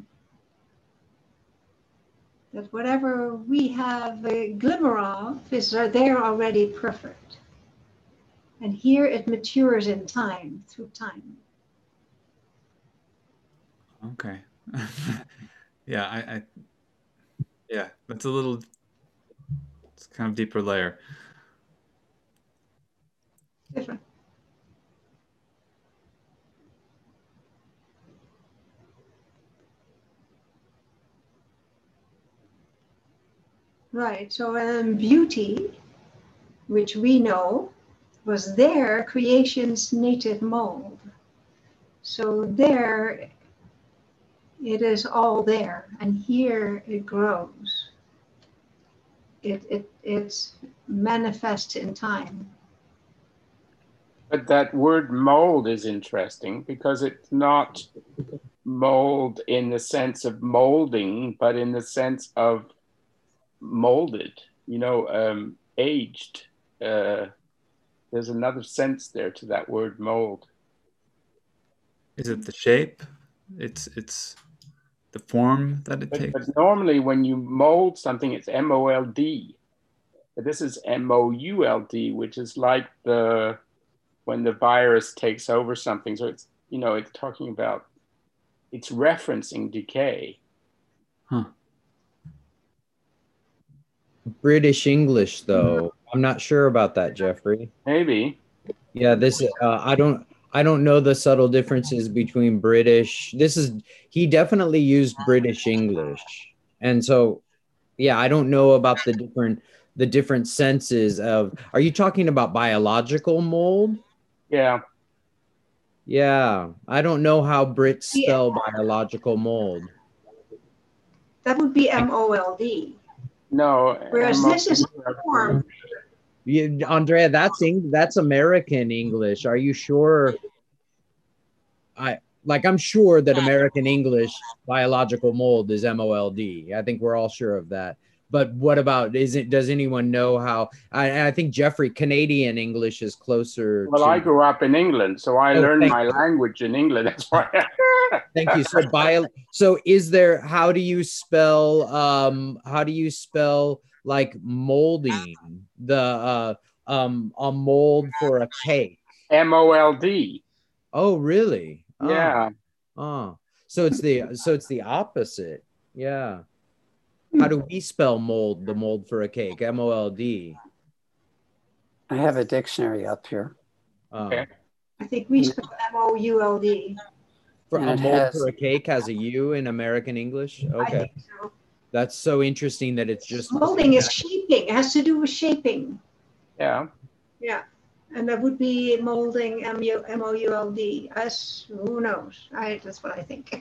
That whatever we have a glimmer of is there already perfect. And here it matures in time, through time. Okay. Yeah, yeah, that's it's kind of deeper layer. Different. Right, so beauty, which we know, was there creation's native mold. So there, it is all there, and here it grows. It's manifest in time. But that word mold is interesting because it's not mold in the sense of molding, but in the sense of molded, aged. There's another sense there to that word mold. Is it the shape? It's the form that it takes? But normally when you mold something, it's M-O-L-D. But this is M-O-U-L-D, which is like when the virus takes over something. So it's, it's talking about, it's referencing decay. Huh. British English, though. I'm not sure about that, Jeffrey. Maybe. Yeah, this I don't know the subtle differences between British. He definitely used British English. And so yeah, I don't know about the different senses of, are you talking about biological mold? Yeah. Yeah, I don't know how Brits spell biological mold. That would be M-O-L-D. No. Whereas this is form. Andrea, that's American English. Are you sure? I'm sure that American English biological mold is MOLD. I think we're all sure of that. But what about, does anyone know how? I think Jeffrey, Canadian English is closer. Well, I grew up in England, so I learned my language in England. That's why. Thank you. So is there, how do you spell like molding, a mold for a cake? M-O-L-D. Oh, really? Yeah. Oh. So it's the opposite. Yeah. How do we spell mold, the mold for a cake? M-O-L-D. I have a dictionary up here. Okay. I think we spell M-O-U-L-D. For a mold for a cake has a U in American English? Okay. I think so. That's so interesting that it's just molding is shaping. It has to do with shaping. Yeah. Yeah. And that would be molding, M-O-U-L-D. Who knows? That's what I think.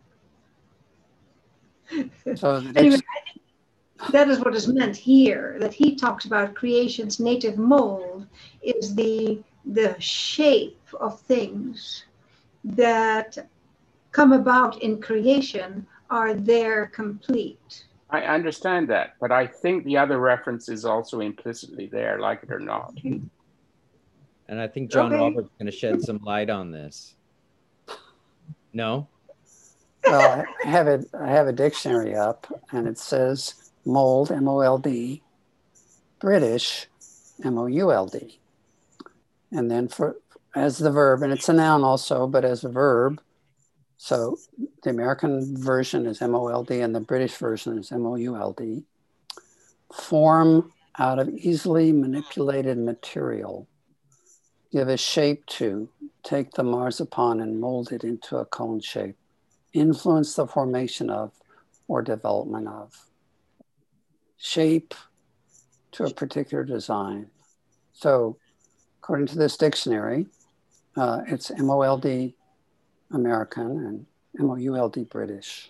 So anyway, I think that is what is meant here, that he talks about creation's native mold is the shape of things that come about in creation are there complete. I understand that, but I think the other reference is also implicitly there, like it or not. Okay. And I think John Roberts is going to shed some light on this. No? Well, I have a dictionary up, and it says mold, M-O-L-D, British, M-O-U-L-D. And then as the verb, and it's a noun also, but as a verb, So the American version is MOLD and the British version is MOULD. Form out of easily manipulated material. Give a shape to, take the marzipan and mold it into a cone shape. Influence the formation of or development of. Shape to a particular design. So according to this dictionary, it's MOLD American and MOULD British.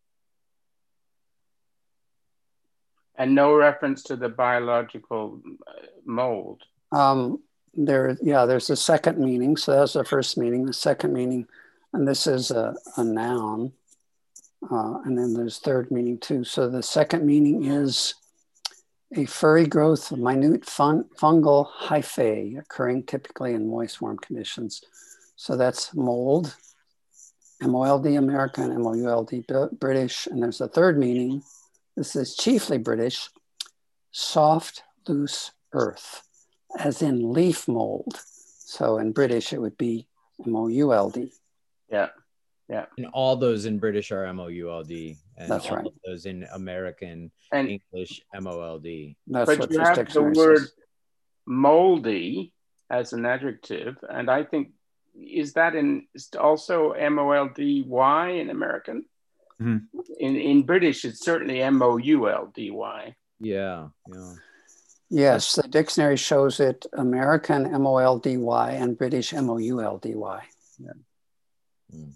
And no reference to the biological mold. There's a second meaning. So that's the first meaning. The second meaning, and this is a noun. And then there's third meaning too. So the second meaning is a furry growth of minute fungal hyphae occurring typically in moist, warm conditions. So that's mold, MOLD American, MOULD British. And there's a third meaning. This is chiefly British, soft, loose earth, as in leaf mold. So in British, it would be MOULD. Yeah, yeah. And all those in British are MOULD. And that's all right. of those in American, and English, MOLD. That's but what you this have the dictionary word says. moldy as an adjective, and I think, is that also MOLDY in American? Mm-hmm. In British, it's certainly MOULDY. Yeah. Yes, the dictionary shows it American MOLDY and British MOULDY. Yeah. Mm.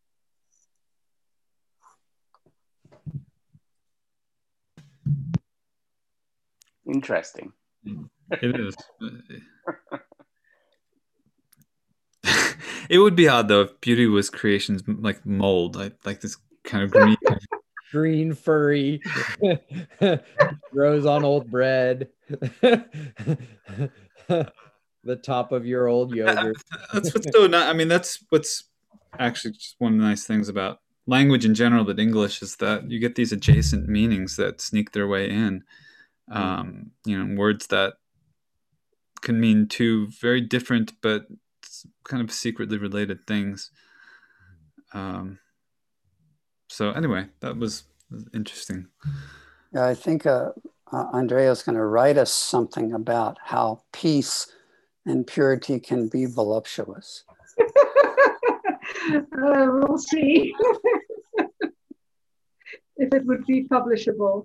Interesting. It is. It would be odd though if beauty was creations like mold, like this kind of green furry grows on old bread. The top of your old yogurt. That's what's so not. I mean, that's what's actually just one of the nice things about language in general, but English, is that you get these adjacent meanings that sneak their way in. Words that can mean two very different but kind of secretly related things. So anyway, that was interesting. Yeah, I think Andrea's going to write us something about how peace and purity can be voluptuous. We'll see if it would be publishable.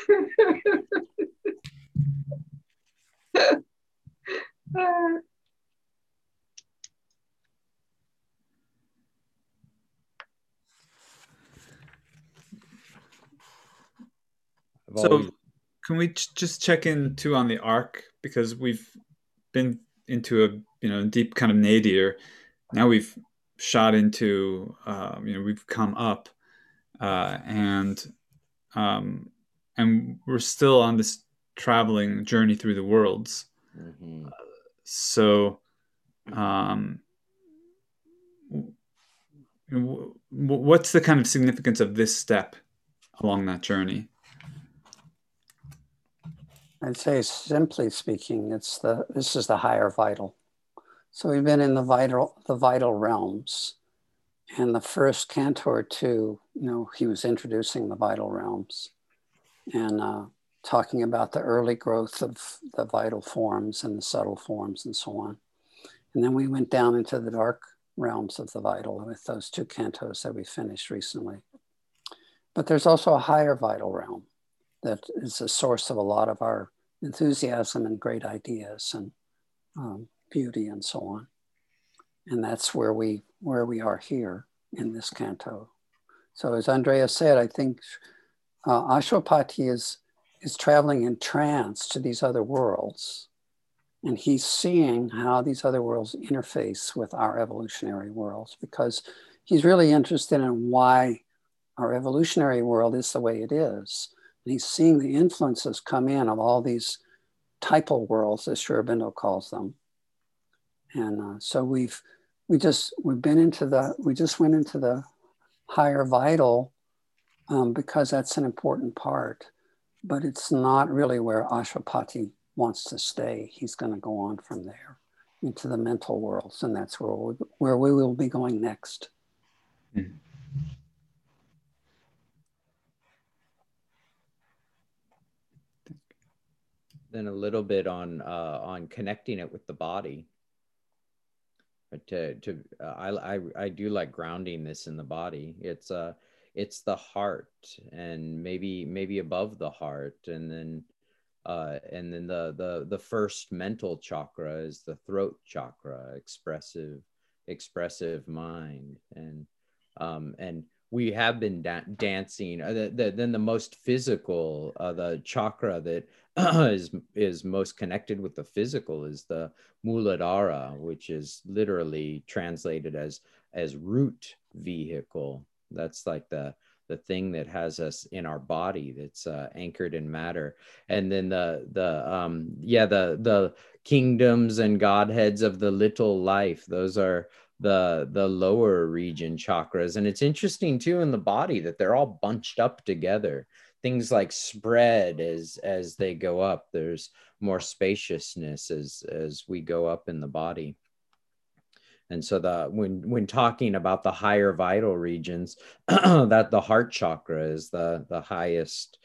So can we just check in too on the arc, because we've been into a deep kind of nadir. Now we've shot into we've come up and we're still on this traveling journey through the worlds. Mm-hmm. So what's the kind of significance of this step along that journey? I'd say, simply speaking, this is the higher vital. So we've been in the vital realms, and the first canto or two, he was introducing the vital realms and talking about the early growth of the vital forms and the subtle forms and so on. And then we went down into the dark realms of the vital with those two cantos that we finished recently. But there's also a higher vital realm that is the source of a lot of our enthusiasm and great ideas and beauty and so on. And that's where we are here in this canto. So as Andrea said, I think Ashwapati is traveling in trance to these other worlds. And he's seeing how these other worlds interface with our evolutionary worlds, because he's really interested in why our evolutionary world is the way it is. And he's seeing the influences come in of all these typal worlds, as Sri Aurobindo calls them. And so we just went into the higher vital because that's an important part, but it's not really where Ashwapati wants to stay. He's going to go on from there into the mental worlds, and that's where we will be going next. Mm-hmm. then a little bit on connecting it with the body. But I do like grounding this in the body. It's the heart, and maybe above the heart, and then the first mental chakra is the throat chakra, expressive mind, and we have been dancing. Then the most physical, the chakra that is most connected with the physical is the Muladhara, which is literally translated as root vehicle. That's like the thing that has us in our body, that's anchored in matter. And then the kingdoms and godheads of the little life, those are the lower region chakras. And it's interesting too in the body that they're all bunched up together. Things like spread as they go up. There's more spaciousness as we go up in the body. And so when talking about the higher vital regions, that the heart chakra is the highest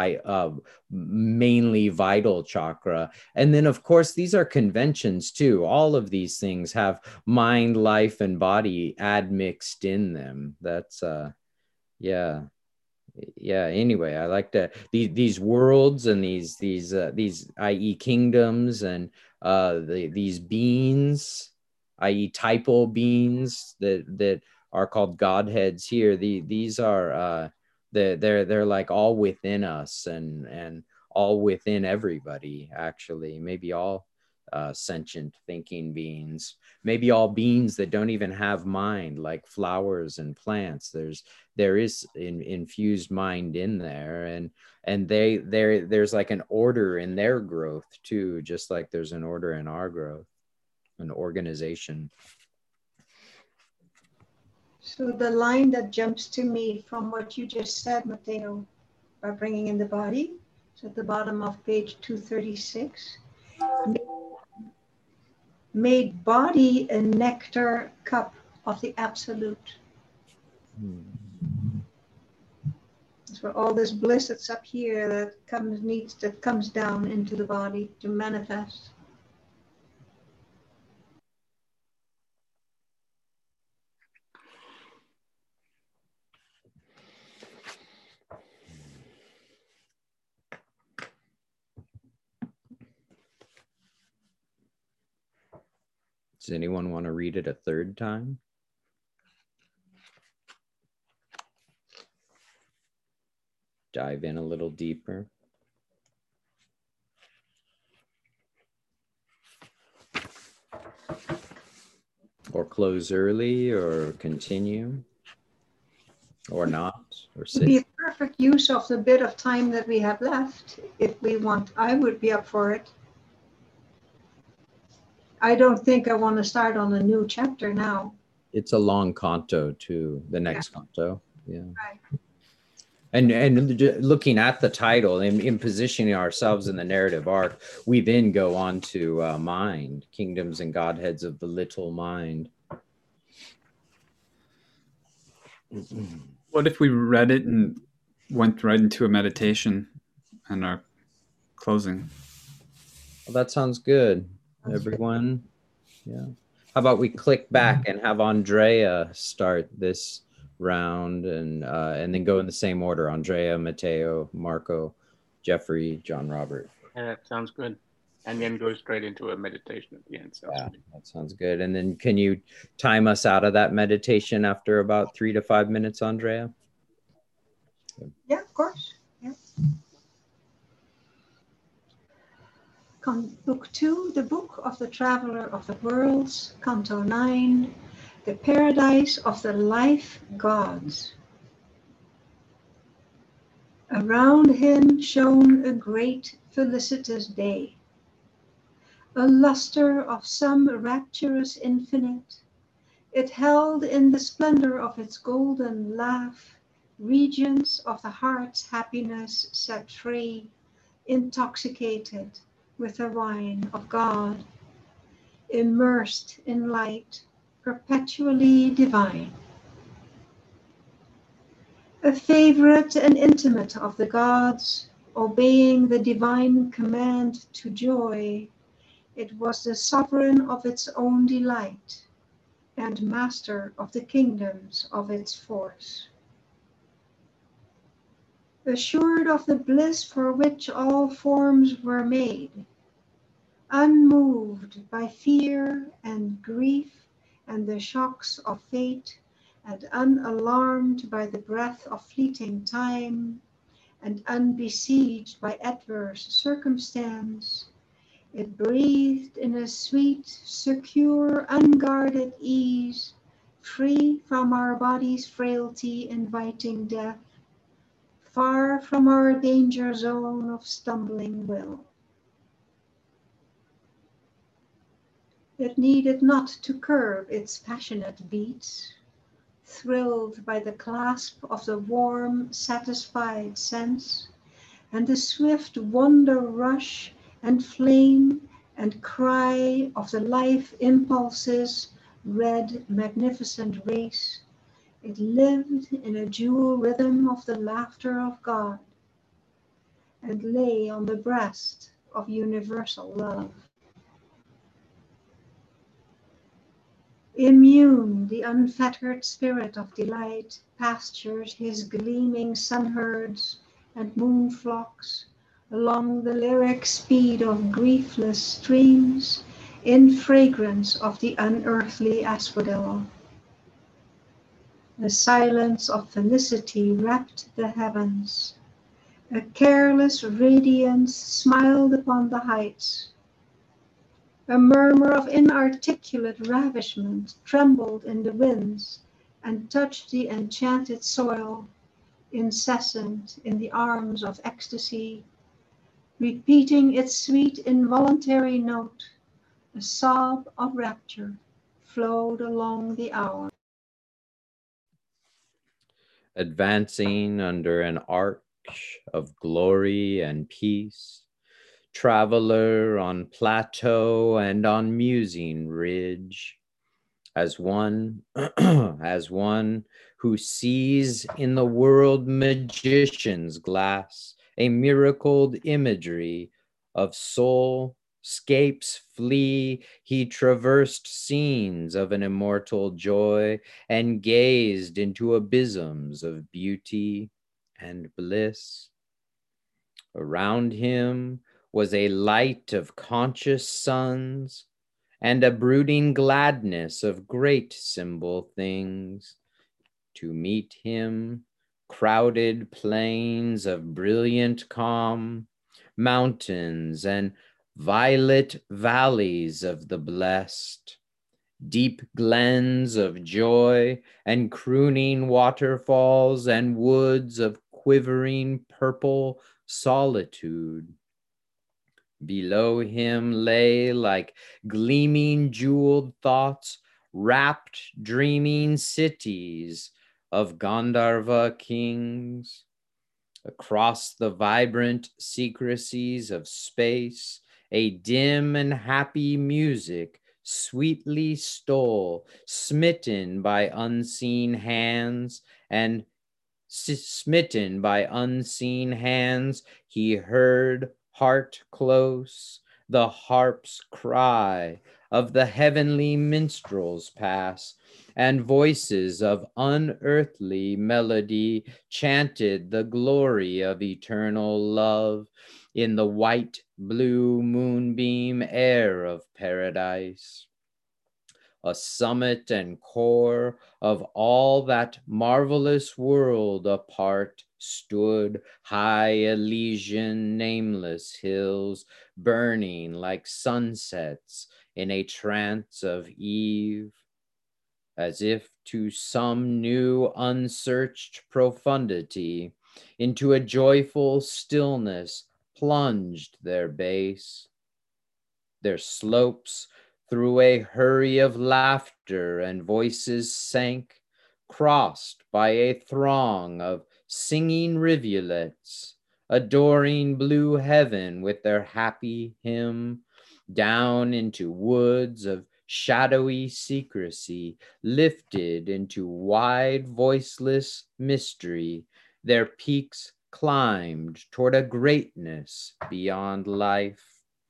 mainly vital chakra. And then of course these are conventions too. All of these things have mind, life, and body admixed in them. That's yeah. Anyway, I like these worlds and these i.e. kingdoms, and these beings, i.e. typal beings that are called godheads here. These are they're like all within us, and all within everybody, actually. Maybe all sentient thinking beings, maybe all beings that don't even have mind, like flowers and plants. There is infused mind in there, and there's like an order in their growth too, just like there's an order in our growth, an organization. So the line that jumps to me from what you just said, Matteo, by bringing in the body, so at the bottom of page 236, made body a nectar cup of the absolute. That's where all this bliss that's up here that comes down into the body to manifest. Does anyone want to read it a third time? Dive in a little deeper. Or close early, or continue, or not, or sit. It would be a perfect use of the bit of time that we have left. If we want, I would be up for it. I don't think I want to start on a new chapter now. It's a long canto too, the next canto. Yeah. Right. And looking at the title and in positioning ourselves in the narrative arc, we then go on to mind, kingdoms and godheads of the little mind. What if we read it and went right into a meditation and our closing? Well, that sounds good. Everyone. Yeah. How about we click back and have Andrea start this round, and then go in the same order: Andrea, Matteo, Marco, Jeffrey, John Robert. Yeah, that sounds good. And then go straight into a meditation at the end. Yeah, that sounds good. And then can you time us out of that meditation after about 3 to 5 minutes, Andrea? Yeah, of course. Yeah. Book 2, the Book of the Traveler of the Worlds, Canto 9, the Paradise of the Life Gods. Around him shone a great felicitous day, a luster of some rapturous infinite. It held in the splendor of its golden laugh regions of the heart's happiness set free, intoxicated with the wine of God, immersed in light, perpetually divine. A favorite and intimate of the gods, obeying the divine command to joy. It was the sovereign of its own delight and master of the kingdoms of its force. Assured of the bliss for which all forms were made, unmoved by fear and grief and the shocks of fate, and unalarmed by the breath of fleeting time, and unbesieged by adverse circumstance, it breathed in a sweet, secure, unguarded ease, free from our body's frailty inviting death, far from our danger zone of stumbling will. It needed not to curb its passionate beats, thrilled by the clasp of the warm, satisfied sense, and the swift wonder rush and flame and cry of the life impulses' red, magnificent race. It lived in a dual rhythm of the laughter of God, and lay on the breast of universal love. Immune, the unfettered spirit of delight pastured his gleaming sun-herds and moon-flocks along the lyric speed of griefless streams in fragrance of the unearthly asphodel. The silence of felicity wrapped the heavens. A careless radiance smiled upon the heights. A murmur of inarticulate ravishment trembled in the winds and touched the enchanted soil, incessant in the arms of ecstasy, repeating its sweet involuntary note. A sob of rapture flowed along the hour. Advancing under an arch of glory and peace, traveler on plateau and on musing ridge, as one who sees in the world magician's glass a miracled imagery of soul scapes flee, he traversed scenes of an immortal joy and gazed into abysms of beauty and bliss. Around him was a light of conscious suns and a brooding gladness of great symbol things. To meet him, crowded plains of brilliant calm, mountains and violet valleys of the blessed, deep glens of joy and crooning waterfalls and woods of quivering purple solitude. Below him lay like gleaming jeweled thoughts, rapt dreaming cities of Gandharva kings. Across the vibrant secrecies of space, a dim and happy music sweetly stole, smitten by unseen hands, and smitten by unseen hands, he heard heart close the harp's cry of the heavenly minstrels pass, and voices of unearthly melody chanted the glory of eternal love in the white blue moonbeam air of paradise. A summit and core of all that marvelous world apart stood high Elysian nameless hills, burning like sunsets in a trance of eve, as if to some new unsearched profundity, into a joyful stillness plunged their base. Their slopes through a hurry of laughter and voices sank, crossed by a throng of singing rivulets, adoring blue heaven with their happy hymn, down into woods of shadowy secrecy, lifted into wide voiceless mystery, their peaks climbed toward a greatness beyond life.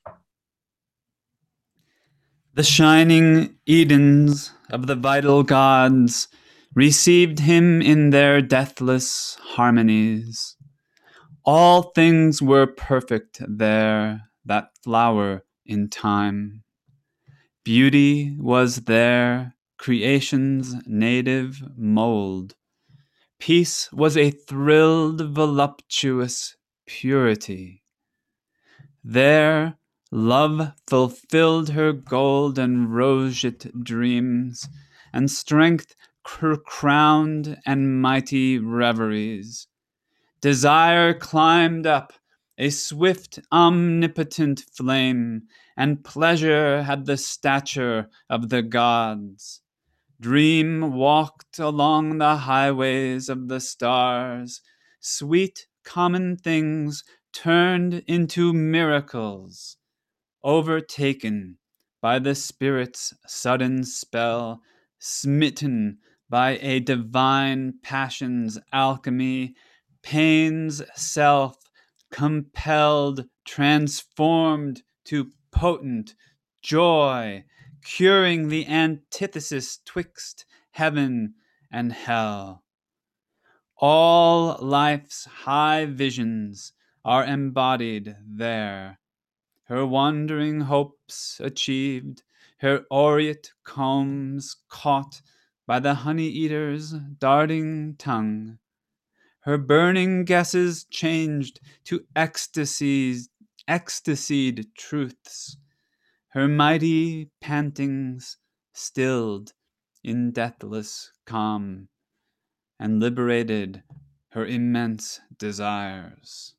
The shining Edens of the vital gods received him in their deathless harmonies. All things were perfect there, that flower in time. Beauty was there, creation's native mold. Peace was a thrilled, voluptuous purity. There, love fulfilled her gold and roseate dreams, and strength crowned and mighty reveries. Desire climbed up, a swift, omnipotent flame, and pleasure had the stature of the gods. Dream walked along the highways of the stars. Sweet common things turned into miracles. Overtaken by the Spirit's sudden spell, smitten by a divine passion's alchemy, pain's self compelled, transformed to potent joy, curing the antithesis twixt heaven and hell. All life's high visions are embodied there. Her wandering hopes achieved, her aureate combs caught by the honey-eater's darting tongue. Her burning guesses changed to ecstasied truths. Her mighty pantings stilled in deathless calm, and liberated her immense desires.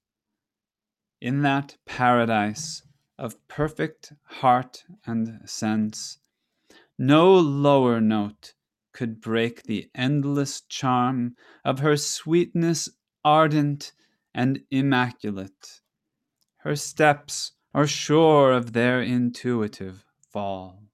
In that paradise of perfect heart and sense, no lower note could break the endless charm of her sweetness ardent and immaculate. Her steps are sure of their intuitive fall.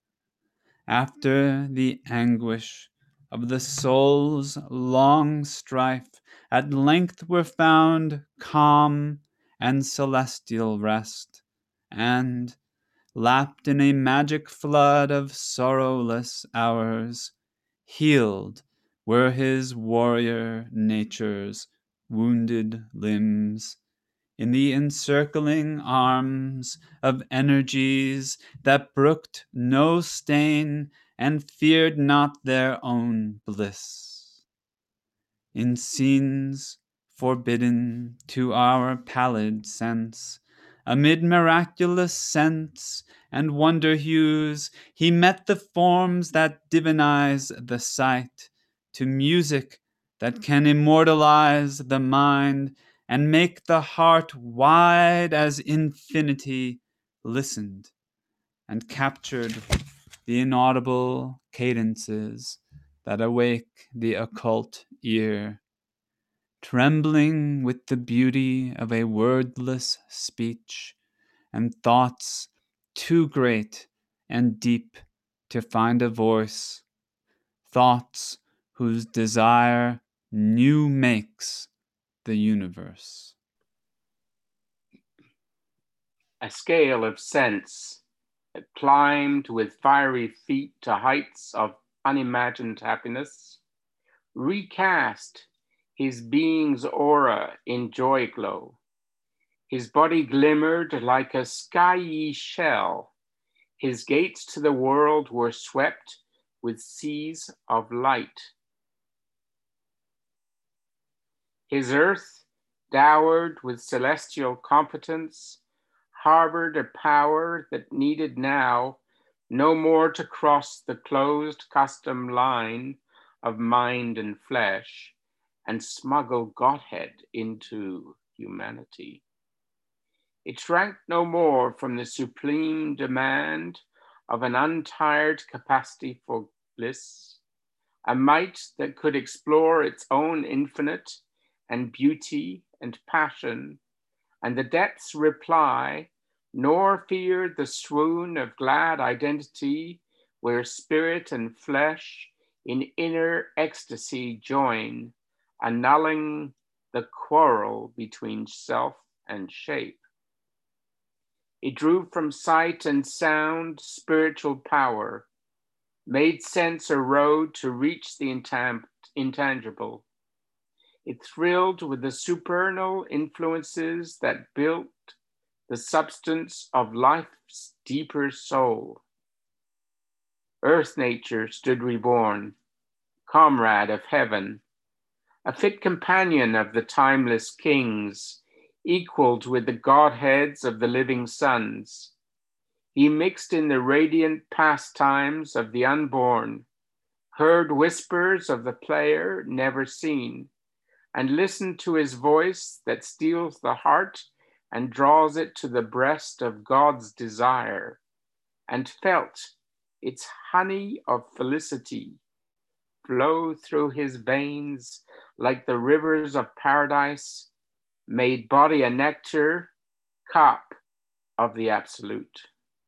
After the anguish of the soul's long strife, at length were found calm and celestial rest, and, lapped in a magic flood of sorrowless hours, healed were his warrior nature's wounded limbs, in the encircling arms of energies that brooked no stain and feared not their own bliss. In scenes forbidden to our pallid sense, amid miraculous scents and wonder hues, he met the forms that divinize the sight, to music that can immortalize the mind and make the heart wide as infinity, listened and captured the inaudible cadences that awake the occult ear. Trembling with the beauty of a wordless speech, and thoughts too great and deep to find a voice, thoughts whose desire new makes the universe. A scale of sense that climbed with fiery feet to heights of unimagined happiness, recast his being's aura in joy glow. His body glimmered like a skyey shell. His gates to the world were swept with seas of light. His earth, dowered with celestial competence, harbored a power that needed now no more to cross the closed custom line of mind and flesh and smuggle Godhead into humanity. It shrank no more from the supreme demand of an untired capacity for bliss, a might that could explore its own infinite and beauty and passion, and the depths reply, nor fear the swoon of glad identity where spirit and flesh in inner ecstasy join, annulling the quarrel between self and shape. It drew from sight and sound spiritual power, made sense a road to reach the intangible. It thrilled with the supernal influences that built the substance of life's deeper soul. Earth nature stood reborn, comrade of heaven, a fit companion of the timeless kings, equaled with the godheads of the living suns. He mixed in the radiant pastimes of the unborn, heard whispers of the player never seen, and listened to his voice that steals the heart and draws it to the breast of God's desire, and felt its honey of felicity flow through his veins like the rivers of paradise, made body a nectar, cup of the absolute.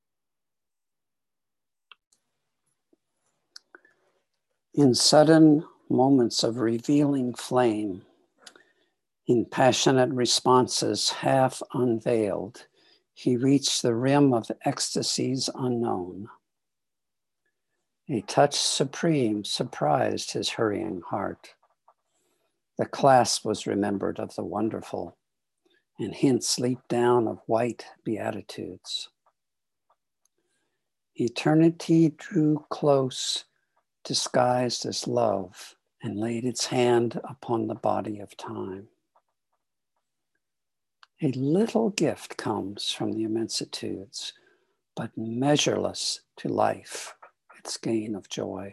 In sudden moments of revealing flame, in passionate responses half unveiled, he reached the rim of ecstasies unknown. A touch supreme surprised his hurrying heart. The clasp was remembered of the wonderful, and hints leaped down of white beatitudes. Eternity drew close, disguised as love, and laid its hand upon the body of time. A little gift comes from the immensitudes, but measureless to life, its gain of joy.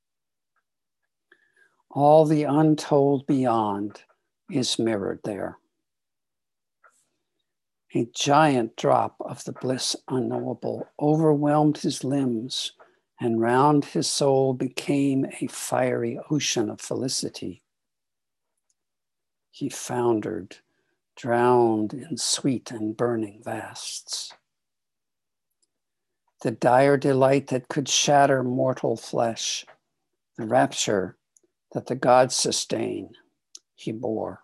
All the untold beyond is mirrored there. A giant drop of the bliss unknowable overwhelmed his limbs, and round his soul became a fiery ocean of felicity. He foundered, drowned in sweet and burning vasts. The dire delight that could shatter mortal flesh, the rapture that the gods sustain, he bore.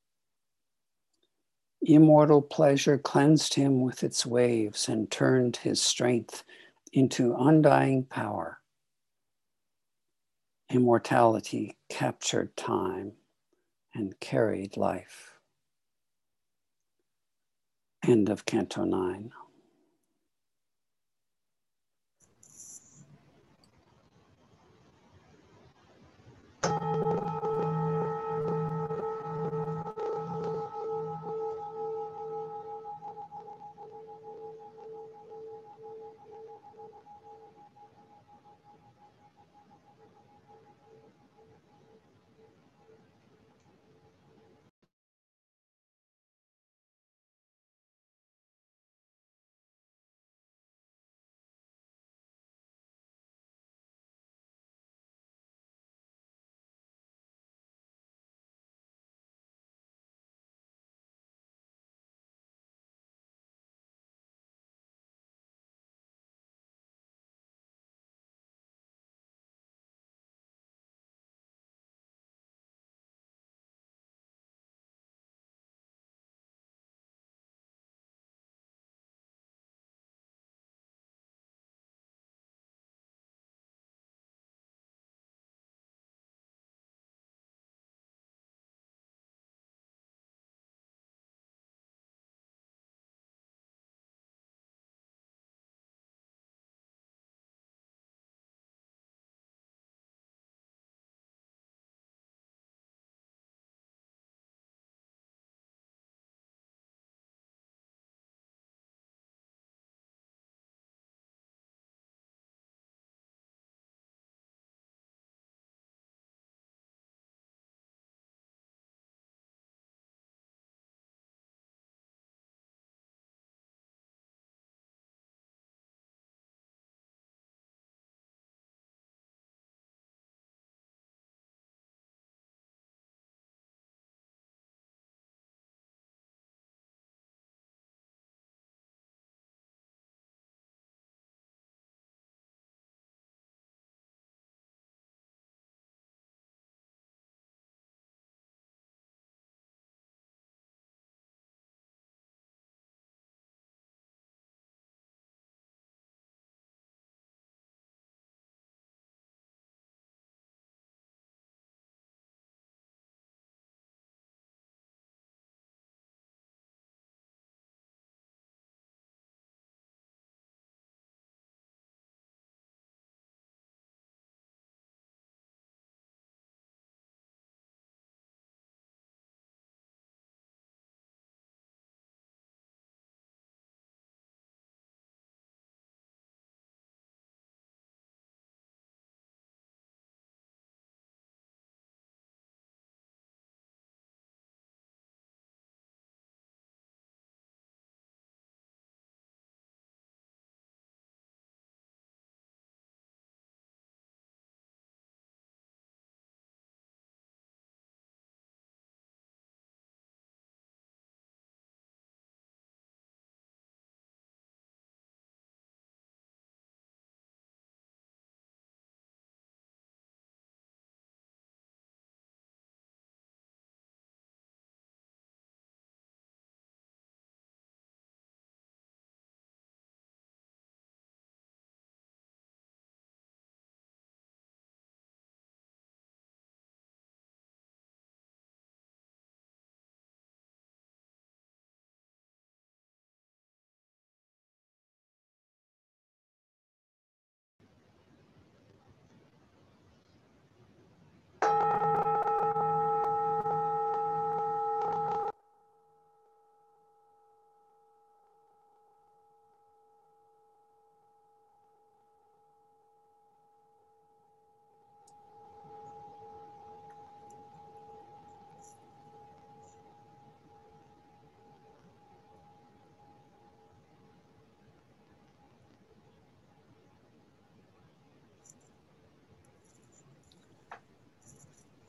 Immortal pleasure cleansed him with its waves and turned his strength into undying power. Immortality captured time and carried life. End of Canto 9.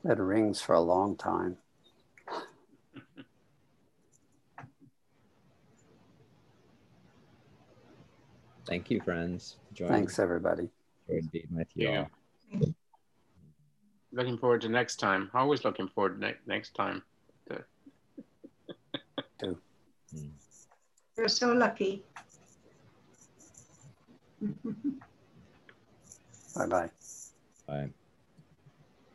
It rings for a long time. Thank you, friends. Thanks, everybody. Enjoyed being with you Yeah. all. Looking forward to next time. Always looking forward to next time. You're so lucky. Bye-bye. Bye.